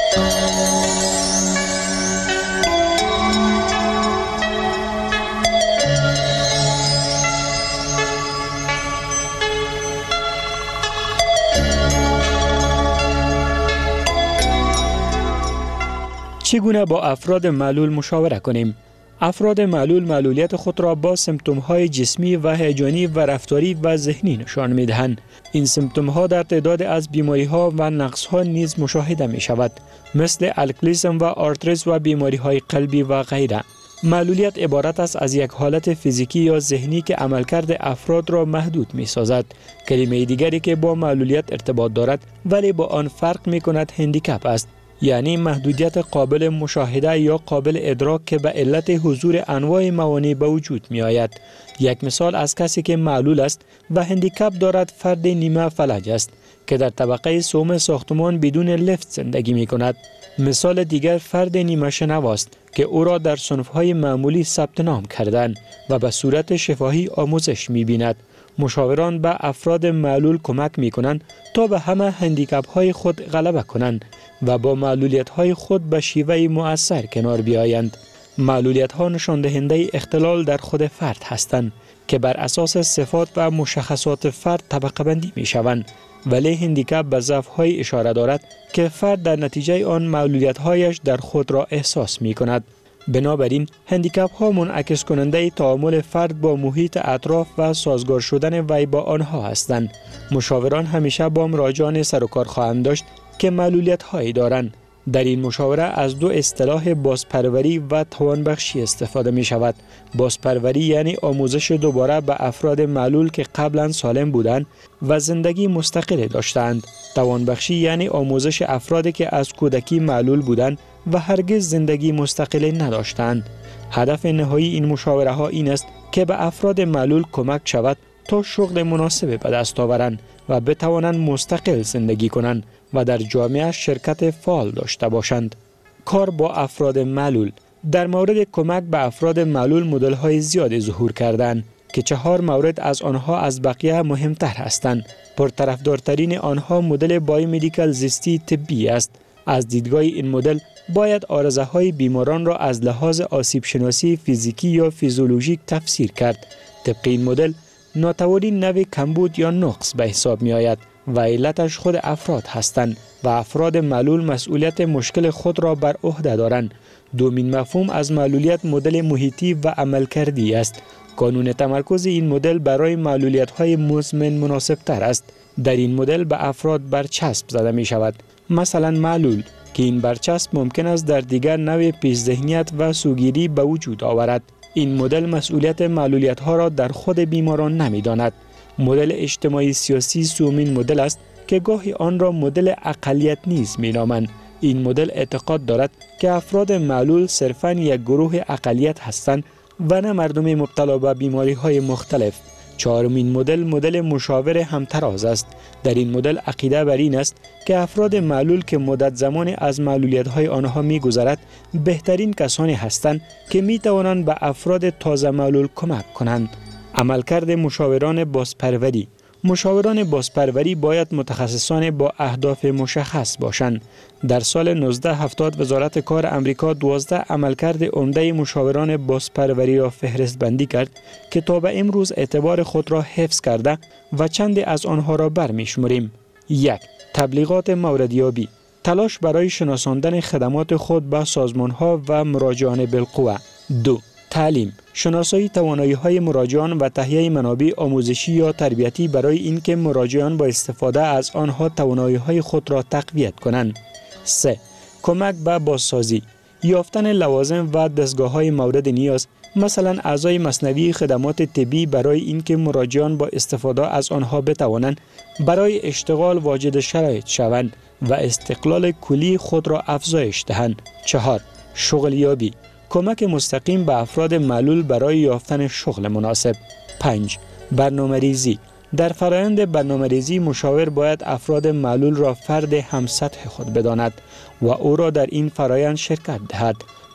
چگونه با افراد معلول مشاوره کنیم؟ افراد معلول معلولیت خود را با سمپتوم‌های جسمی و هیجانی و رفتاری و ذهنی نشان می‌دهند. این سمپتوم‌ها در تعداد از بیماری‌ها و نقص‌ها نیز مشاهده می‌شود، مثل الکلیسم و آرتریز و بیماری‌های قلبی و غیره. معلولیت عبارت است از یک حالت فیزیکی یا ذهنی که عملکرد افراد را محدود می‌سازد. کلمه دیگری که با معلولیت ارتباط دارد ولی با آن فرق می‌کند هندیکپ است، یعنی محدودیت قابل مشاهده یا قابل ادراک که به علت حضور انواع موانع به وجود می آید. یک مثال از کسی که معلول است و هندیکپ دارد فرد نیمه فلج است که در طبقه سوم ساختمان بدون لفت زندگی می کند. مثال دیگر فرد نیمه شنواست که او را در صنفهای معمولی ثبت نام کردند و به صورت شفاهی آموزش می بیند. مشاوران به افراد معلول کمک می کنند تا به همه هندیکپ های خود غلبه کنند و با معلولیت های خود به شیوه مؤثر کنار بیایند. معلولیت ها نشان دهنده اختلال در خود فرد هستند که بر اساس صفات و مشخصات فرد طبقه بندی می شوند، ولی هندیکپ به ضعف های اشاره دارد که فرد در نتیجه آن معلولیت هایش در خود را احساس می کند. بنابراین هندیکپ ها منعکس کننده تعامل فرد با محیط اطراف و سازگار شدن وی با آنها هستند. مشاوران همیشه با مراجعان سر و کار خواهند داشت که معلولیت هایی دارند. در این مشاوره از دو اصطلاح بازپروری و توانبخشی استفاده می شود. بازپروری یعنی آموزش دوباره به افراد معلول که قبلا سالم بودند و زندگی مستقل داشتند. توانبخشی یعنی آموزش افرادی که از کودکی معلول بودند و هرگز زندگی مستقل نداشتند. هدف نهایی این مشاوره ها این است که به افراد معلول کمک شود تا شغل مناسب به دست آورند و بتوانند مستقل زندگی کنند و در جامعه شرکت فعال داشته باشند. کار با افراد معلول. در مورد کمک به افراد معلول مدل های زیادی ظهور کردند که چهار مورد از آنها از بقیه مهمتر هستند. پرطرفدارترین آنها مدل بایومدیکال زیستی طبی است. از دیدگاه این مدل باید آرزه های بیماران را از لحاظ آسیب شناسی فیزیکی یا فیزیولوژیک تفسیر کرد. طبق این مدل ناتوانی نوع کمبود یا نقص به حساب می آید و علتش خود افراد هستند و افراد معلول مسئولیت مشکل خود را بر عهده دارند. دومین مفهوم از معلولیت مدل محیطی و عملکردی است. قانون تمرکز این مدل برای معلولیت های مزمن مناسب تر است. در این مدل به افراد برچسب زده می شود. مثلا معلول که این برچسب ممکن است در دیگر نوع پیش ذهنیت و سوگیری به وجود آورد. این مدل مسئولیت معلولیت ها را در خود بیماران نمی داند. مدل اجتماعی سیاسی سومین مدل است که گاهی آن را مدل اقلیت نیز می نامند. این مدل اعتقاد دارد که افراد معلول صرفاً یک گروه اقلیت هستند و نه مردم مبتلا به بیماری های مختلف. چهارمین مدل مدل مشاور همتراز است. در این مدل عقیده بر این است که افراد معلول که مدت زمان از معلولیت های آنها می گذرد بهترین کسانی هستند که می توانند به افراد تازه معلول کمک کنند. عملکرد مشاوران بازپروری. مشاوران بازپروری باید متخصصان با اهداف مشخص باشند. در سال نوزده هفتاد وزارت کار امریکا دوازده عملکرد عمده مشاوران بازپروری را فهرست بندی کرد که تا به امروز اعتبار خود را حفظ کرده و چند از آنها را برمی‌شماریم. یک. تبلیغات موردیابی. تلاش برای شناساندن خدمات خود به سازمان‌ها و مراجعان بالقوه. دو. تعلیم. شناسایی توانایی‌های مراجعان و تهیه منابع آموزشی یا تربیتی برای اینکه مراجعان با استفاده از آنها توانایی‌های خود را تقویت کنند. سه. کمک به بازسازی. یافتن لوازم و دستگاه‌های مورد نیاز، مثلا اعضای مصنوی خدمات طبی برای اینکه مراجعان با استفاده از آنها بتوانند برای اشتغال واجد شرایط شوند و استقلال کلی خود را افزایش دهند. چهار. شغلیابی. کمک مستقیم به افراد معلول برای یافتن شغل مناسب. پنج. برنامه‌ریزی. در فرآیند برنامه‌ریزی مشاور باید افراد معلول را فرد همسطح خود بداند و او را در این فرآیند شرکت دهد.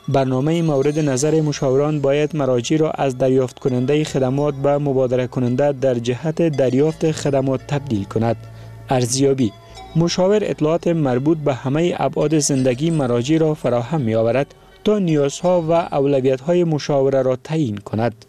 برنامه مورد نظر مشاوران باید مراجع را از دریافت کننده خدمات به مبادره کننده در جهت دریافت خدمات تبدیل کند. ارزیابی: مشاور اطلاعات مربوط به همه ابعاد زندگی مراجع را فراهم می آورد تا نیازها و اولویت‌های مشاوره را تعیین کند.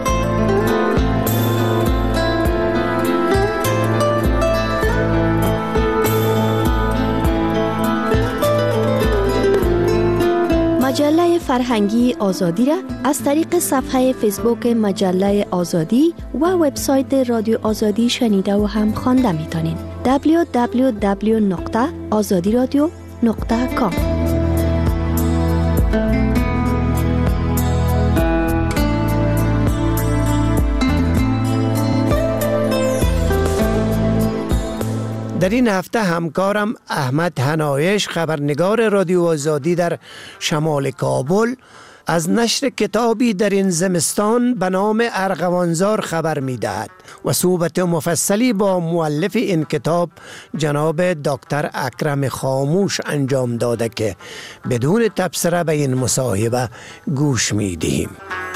مجله فرهنگی آزادی را از طریق صفحه فیسبوک مجله آزادی و وبسایت رادیو آزادی شنیده و هم خوانده می‌تونین. دبلیو دبلیو دبلیو نقطه آزادی رادیو نقطه کام. در این هفته همکارم احمد حنایش، خبرنگار رادیو آزادی در شمال کابل، از نشر کتابی در این زمستان به نام ارغوانزار خبر می دهد و صحبت مفصلی با مؤلف این کتاب جناب دکتر اکرم خاموش انجام داده که بدون تبصره به این مصاحبه گوش می دهیم.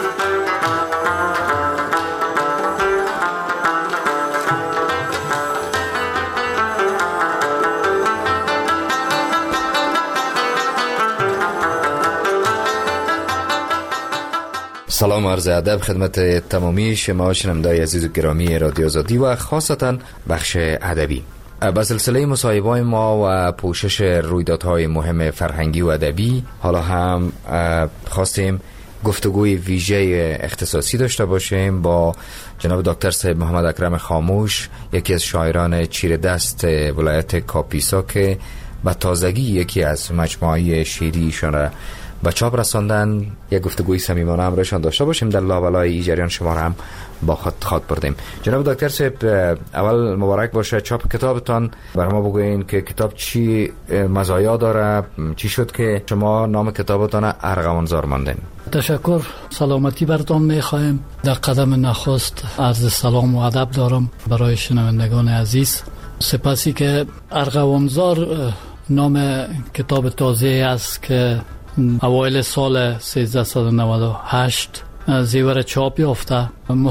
سلام و عرض ادب خدمت تمامی شما شنوندگان عزیز و گرامی رادیو آزادی و خاصتا بخش ادبی. با سلسله مصاحبه‌های ما و پوشش رویدادهای مهم فرهنگی و ادبی حالا هم خواستیم گفتگوی ویژه اختصاصی داشته باشیم با جناب دکتر صاحب محمد اکرم خاموش، یکی از شاعران چیره دست ولایت کاپیسا که به تازگی یکی از مجموعه شعری ایشان را به چاپ رساندن. یک گفتگوی صمیمانه همراهشان داشته باشیم. در لابلای این جریان شما را هم با خود خواد بردیم. جناب دکتر صاحب، اول مبارک باشه چاپ کتابتان. بر ما بگوین که کتاب چی مزایا داره، چی شد که شما نام کتابتان ارغوانزار ماندین؟ تشکر، سلامتی برتان میخوایم. در قدم نخست عرض سلام و ادب دارم برای شنوندگان عزیز. سپاسی که ارغوانزار نام کتاب تازه است که اوایل سال سیزده و نود و هشت زیور چاپ یافته.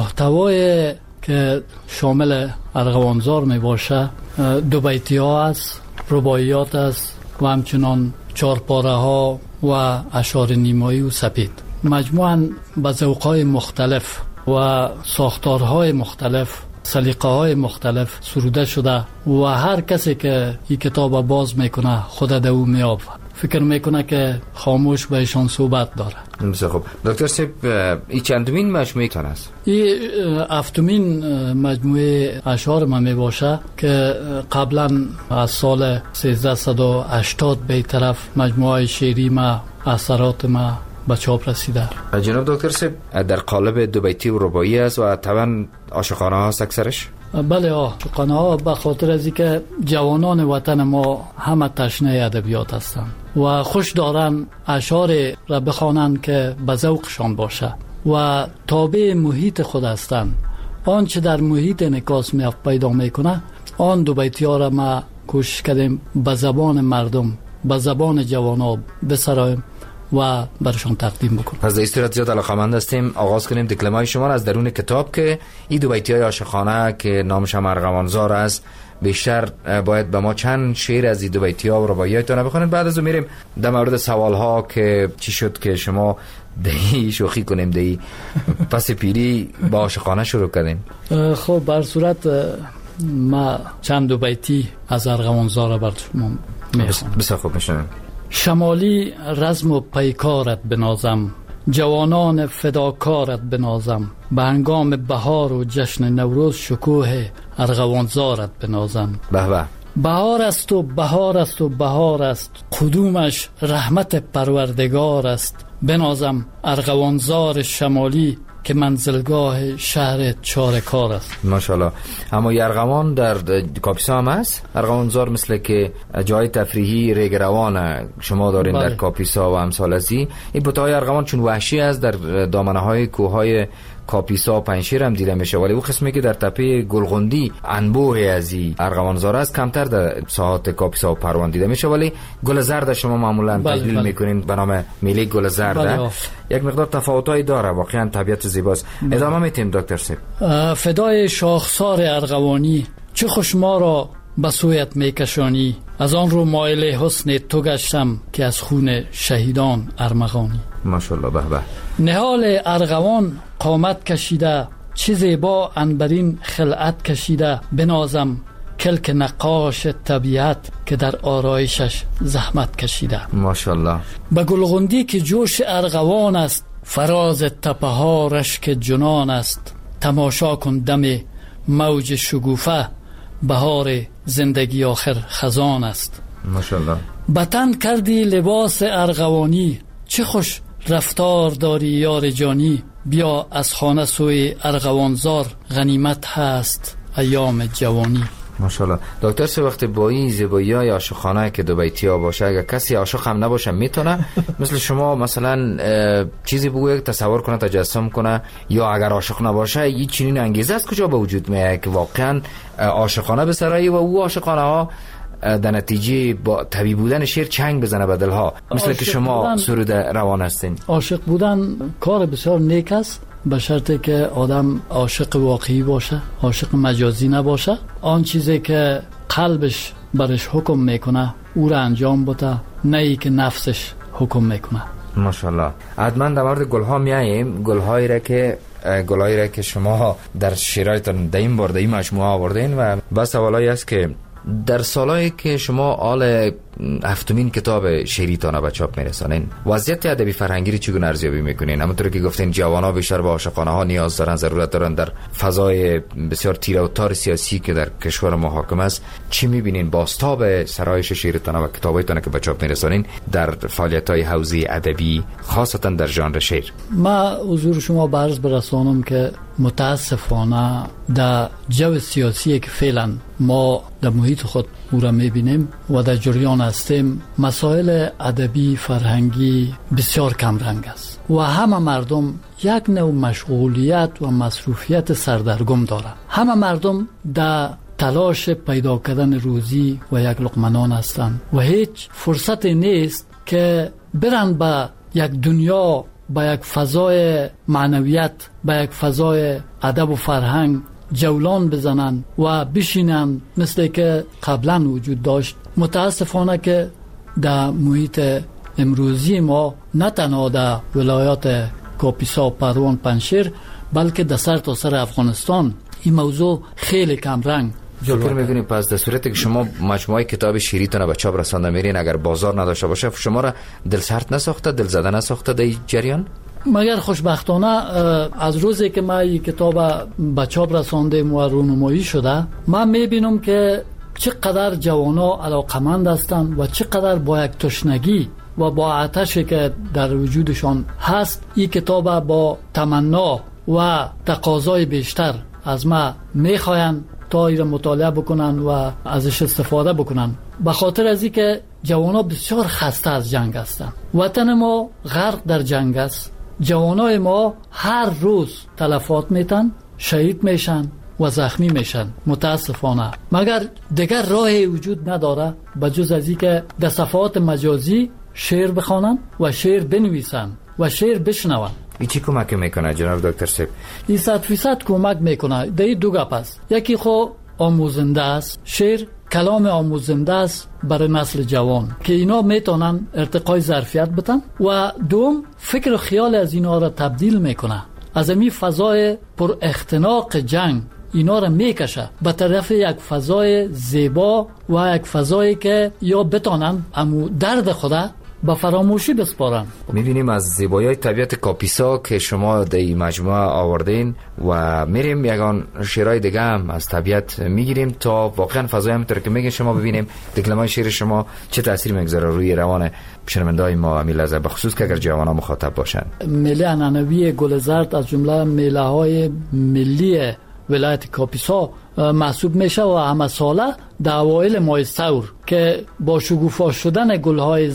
محتوای که شامل ارغوانزار می باشه دو بیتی ها است، رباعیات است و همچنان چارپاره ها و اشعار نیمایی و سپید. مجموعاً به ذوق‌های مختلف و ساختارهای مختلف، سلیقه‌های مختلف سروده شده و هر کسی که این کتاب باز میکنه خود در او میابه. فکر میکنه که خاموش به ایشان صحبت داره. بسیار خوب. دکتر صاحب، این چندمین مجموعه تان است؟ این هفتمین مجموعه اشعار ما می باشه که قبلا از سال سیزده و هشتاد به طرف مجموعه شعری ما، اثرات ما به چاپ رسیده. جناب دکتر صاحب، در قالب دو بیتی و رباعی است و طبعا عاشقانه هاست اکثرش؟ بله، عاشقانه ها به خاطر از اینکه جوانان وطن ما همه تشنه ادبیات هستند و خوش دارن اشعار را بخوانند که به ذوقشان باشه و تابع محیط خود هستند. آنچه در محیط انعکاس می پیدا میکنه، آن دو بیتی ها را ما کوشش کردیم به زبان مردم، به زبان جوانان بسرایم و برشان تقدیم بکنم. پس در این صورت زیاد علاقه‌مند هستیم آغاز کنیم دکلمای شما را از درون کتاب که این دو بیتی‌های عاشقانه که نامش هم ارغوانزار است. بیشتر باید به ما چند شعر از این دو بیتی‌ها و رباعیاتتون بخونید، بعد از اون میریم در مورد سوال‌ها که چی شد که شما دهی شوخی کنیم دهی پس پیری با عاشقانه شروع کردیم. خب بر صورت ما چند دو بیتی از ارغوانزار را بر شما میخونم. بسیار خوب میشنم. شمالی رزم و پیکارت بنازم، جوانان فداکارت بنازم، به هنگام بهار و جشن نوروز شکوه ارغوانزارت بنازم. به به. بهار است و بهار است و بهار است، قدومش رحمت پروردگار است. بنازم ارغوانزار شمالی که منزلگاه شهر چارکار است. ماشاءالله. اما ارغوان در کاپیسا هم هست؟ ارغوانزار مثل که جای تفریحی ریگ روان شما دارین بله. در کاپیسا و امثال ازی. این بوته‌های ارغوان چون وحشی است در دامنه های کوههای کاپیسا و پنشیر هم دیده میشه، ولی اون قسمی که در تپه گلغندی انبوه از ارغوانزار است کمتر در ساحات کاپیسا و پروان دیده میشه، ولی گل زرد شما معمولا تبدیل میکنین به نام میله گل زرد. یک مقدار تفاوتایی داره، واقعا طبیعت زیباست. ادامه میتیم دکتر سیب. فدای شاخسار ارغوانی چه خوش ما را به سویت میکشانی، از آن رو مایل حسن تو گشتم که از خون شهیدان ارمغانی. ماشاءالله. به به. نهال ارغوان قامت کشیده، چه زیبا عنبرین خلعت کشیده، بنازم کلک نقاش طبیعت که در آرایشش زحمت کشیده. ماشاءالله. به گلغندی که جوش ارغوان است، فراز تپه ها رشک جنان است، تماشا کن دم موج شگوفه، بهار زندگی آخر خزان است. ماشاءالله. بطن کردی لباس ارغوانی، چه خوش رفتار داری یار جانی، بیا از خانه سوی ارغوانزار، غنیمت هست ایام جوانی. ماشاءالله. دکتر سه وقت با این زیبایی‌های عاشقانه که دو بیتی ها باشه، اگر کسی عاشق هم نباشه میتونه مثل شما مثلا چیزی بگوید تصور کنه، تجسم کنه، یا اگر عاشق نباشه این چنین انگیزه از کجا به وجود میاد که واقعا عاشقانه به سرایی و او عاشقانه ها در نتیجه با طبیعی بودن شعر چنگ بزنه به دلها، مثل که شما سرود روان هستین؟ عاشق بودن کار بسیار نیک است، به شرطی که آدم عاشق واقعی باشه، عاشق مجازی نباشه. آن چیزی که قلبش برش حکم میکنه او را انجام بده، نه ای که نفسش حکم میکنه. ماشاءالله. حتما در مورد گلها میاییم، گلهایی را که گلهایی را که شما در شعرهایتان در این بار در این مجموعه آوردین، و بس سوالایی است که در سالایی که شما آل هفتمین کتاب شعریتان به چاپ میرسانین، وضعیت ادبی فرهنگی رو چگونه ارزیابی میکنین؟ همونطور که گفتین جوانان بیشتر به عاشقانه ها نیاز دارن، ضرورت دارن در فضای بسیار تیره و تار سیاسی که در کشور ما حاکم است. چی میبینین بازتاب سرایش شعریتان و کتابایتان که به چاپ میرسانین در فعالیت‌های حوزه ادبی، خاصتا در ژانر شعر؟ ما حضور شما به عرض برسانم که متاسفانه در جو سیاسی که فعلا ما در محیط خود او را میبینیم و در جریان هستیم، مسائل ادبی فرهنگی بسیار کم رنگ است و همه مردم یک نوع مشغولیت و مصروفیت سردرگم دارند. همه مردم در تلاش پیدا کردن روزی و یک لقمه نان هستند و هیچ فرصت نیست که برن به یک دنیا، به یک فضای معنویت، به یک فضای ادب و فرهنگ جولان بزنن و بشینن مثل که قبلا وجود داشت. متاسفانه که در محیط امروزی ما نه تنها در ولایات کاپیسا، پروان، پنشیر، بلکه در سر تا سر افغانستان این موضوع خیلی کم رنگ فکر میکنیم. پس در صورتی که شما مجموعه کتاب شعریتون به چاپ رسانده میرین، اگر بازار نداشته باشه شما را دل سرد نساخته، دل زده نساخته در جریان؟ مگر خوشبختانه از روزی که ما این کتاب به چاپ رساندیم و رونمایی شده، من میبینم که چقدر جوانا علاقمند هستند و چقدر با یک تشنگی و با آتشی که در وجودشان هست این کتاب با تمنا و تقاضای بیشتر از ما میخواین تا این مطالعه بکنن و ازش استفاده بکنن، به خاطر از اینکه جوانا بسیار خسته از جنگ هستند. وطن ما غرق در جنگ است، جوانای ما هر روز تلفات میتن، شهید میشن و زخمی میشن متاسفانه. مگر دیگر راهی وجود نداره به جز از اینکه در صفحات مجازی شعر بخوانن و شعر بنویسن و شعر بشنون. این چی کمک میکنه جناب دکتر سیب؟ این صد فیصد کمک میکنه. در این دو گپ است، یکی خو آموزنده است، شعر کلام آموزنده است برای نسل جوان که اینا میتونن ارتقای ظرفیت بدن، و دوم فکر و خیال از اینا را تبدیل میکنه، از این فضای پر اختناق جنگ اینا را میکشه به طرف یک فضای زیبا و یک فضایی که یا بتونن امو درد خدا با فراموشی بسپارن. میبینیم از زیبایی طبیعت کاپیسا که شما در این مجموعه آوردین و میریم یگان شعرهای دیگه هم از طبیعت میگیریم تا واقعا فضای همونطور که میگین شما ببینیم دکلمای شعر شما چه تاثیر میگذاره روی روان شنونده‌های ما امیل لحظه، بخصوص که اگر جوانان مخاطب باشن. میله عنعنوی گل زرد از جمله میله های ملی ولایت کاپیسا محسوب میشه و همه ساله در اوایل ماه ثور که با شکوفا شدن گلهای زرد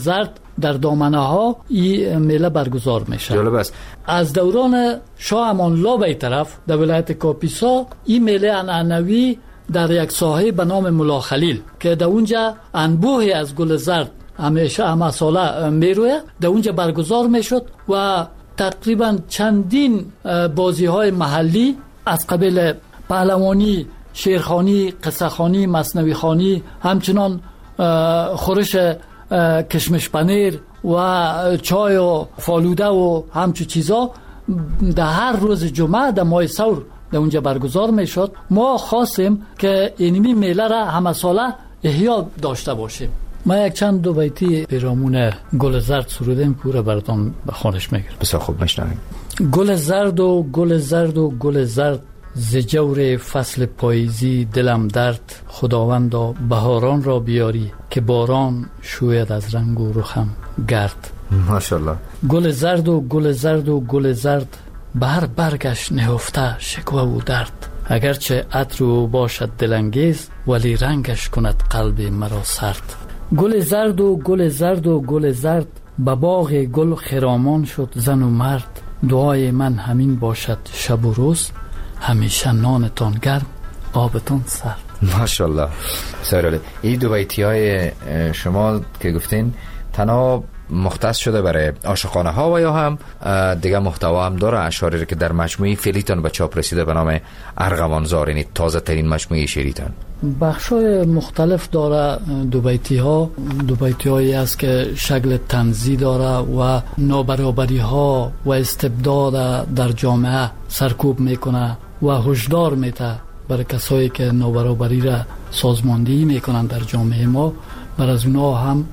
در دامنه ها این میله برگزار میشه. جالب است. از دوران شاه امان‌الله به طرف در ولایت کاپیسا این میله عنعنوی در یک ساحه به نام ملا خلیل که در اونجا انبوهی از گل زرد همیشه همه ساله میروه در اونجا برگزار میشد و تقریبا چندین بازی های محلی از قبیل پهلوانی، شیرخانی، قصه‌خوانی، مثنوی خوانی، همچنان خورش کشمش پنیر و چای و فالوده و همچون چیزا در هر روز جمعه در ماه ثور در اونجا برگزار میشد. ما خواستیم که اینمی میله را همه ساله احیا داشته باشیم. ما یک چند دو بیتی پیرامون گل زرد سرودیم پورا براتون بخوانش میگیرم. بسیار خوب میشنویم. گل زرد و گل زرد و گل زرد، ز جور فصل پاییزی دلم درد. خداوندا بهاران را بیاری که باران شوید از رنگ و رخم گرد. ماشاءالله. گل زرد و گل زرد و گل زرد، بر برگش نهفته شکوه و درد. اگرچه عطر او باشد دلانگیز، ولی رنگش کند قلب مرا سرد. گل زرد و گل زرد و گل زرد، به باغ گل خرامان شد زن و مرد. دعای من همین باشد شب و روز، همیشه نانتان گرم آبتان سرد. ماشاءالله. سرال این دو بیتی های شما که گفتین تنها مختص شده برای عاشقانه ها و یا هم دیگه محتوا هم داره؟ اشعاری که در مجموعه فعلیتان به چاپ رسیده به نام ارغوانزار، یعنی تازه ترین مجموعه شعریتان؟ بخشای مختلف داره. دو بیتی ها دو بیتی هایی است که شکل طنزی داره و نابرابری ها و استبداد در جامعه سرکوب میکنه و هشدار میده برای کسایی که نابرابری را سازماندهی میکنن در جامعه ما. بر از اونها هم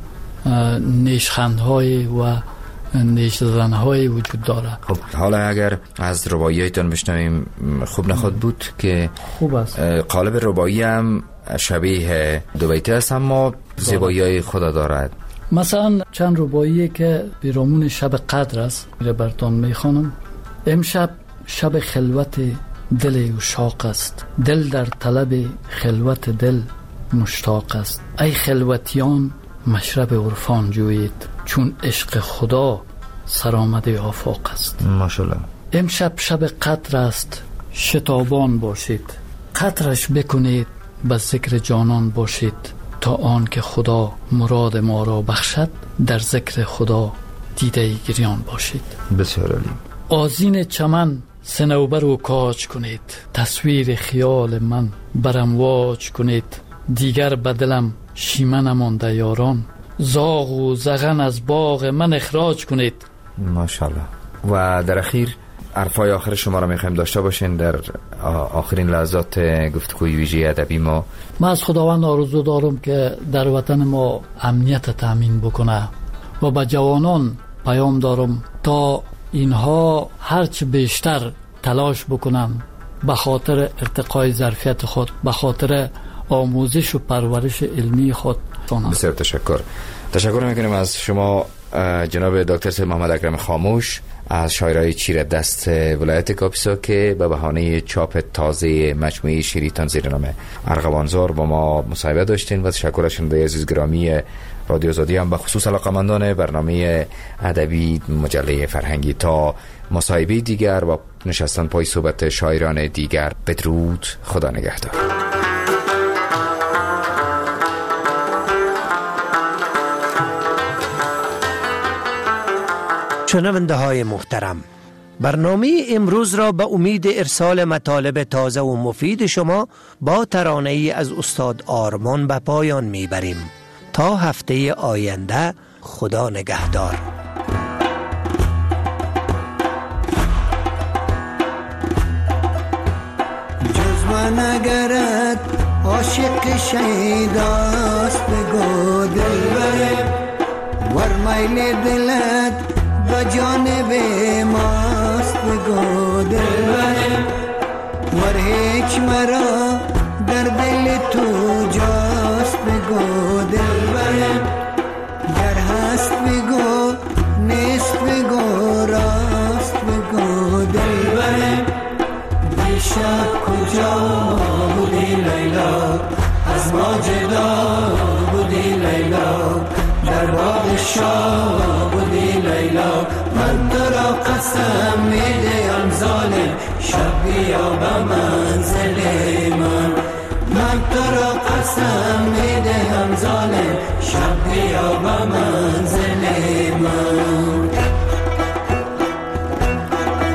نیشخندهای و نیشزنهای وجود داره. خب حالا اگر از رباعیایتان بشنویم خوب نخواد بود که خوب است. قالب رباعی هم شبیه دو بیتی است اما زیبایی خود دارد. مثلا چند رباعی که پیرامون شب قدر است میره براتون میخوانم. امشب شب خلوت دل عشاق است، دل در طلب خلوت دل مشتاق است. ای خلوتیان مشرب عرفان جویید، چون عشق خدا سرآمد آفاق است. ماشاءالله. امشب شب قدر است، شتابان باشید، قدرش بکنید، به ذکر جانان باشید، تا آن که خدا مراد ما را بخشد، در ذکر خدا دیده گریان باشید. بسیار عالی. آذین چمن صنوبر و کاج کنید، تصویر خیال من برامواج کنید. دیگر بدلم شیمه نمانده یاران، زاغ و زغن از باغ من اخراج کنید. ماشاءالله. و در اخیر حرفای آخر شما را میخوایم داشته باشین در آخرین لحظات گفتگوی ویژه ادبی ما. من از خداوند آرزو دارم که در وطن ما امنیت تامین بکنه و به جوانان پیام دارم تا اینها هرچه بیشتر تلاش بکنن به خاطر ارتقای ظرفیت خود، به خاطر آموزش و پرورش علمی خود. بسیار تشکر. تشکر میکنیم از شما جناب دکتر سید محمد اکرم خاموش از شاعرای چیر دست ولایت کاپیسا که به بهانه چاپ تازه مجموعه شعریتان زیر نام ارغوانزار با ما مصاحبه داشتین و تشکر از شنونده عزیز گرامی رادیو آزادی هم به خصوص علاقه‌مندان برنامه ادبی مجله فرهنگی. تا مصاحبه دیگر و نشستن پای صحبت شاعران دیگر، بدرود، خدا نگهدار. شنونده های محترم، برنامه امروز را به امید ارسال مطالب تازه و مفید شما با ترانه ای از استاد آرمان به پایان میبریم. تا هفته آینده، خدا نگهدار. جز من اگرت عاشق شیداست بگو دلبرم، ور میل دلت به جانب ماست بگو دلبرم، ور هیچ مرا در دل تو جاست بگو دلبرم، گر هست بگو نیست بگو راست بگو دلبرم. دیشب کجا بودی لیلا، از ما جدا بودی لیلا، در باغ شاه بودی لیلا، من تو را قسم میدیم ظالم شب بیا به منزل من. من تو را قسم میدهم ظالم شب بیا به منزل من.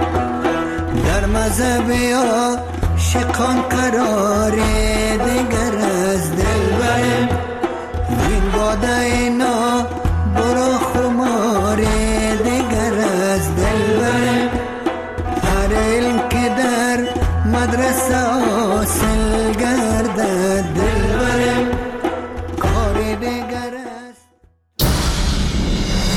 در مذهب یا شقان قرار دیگر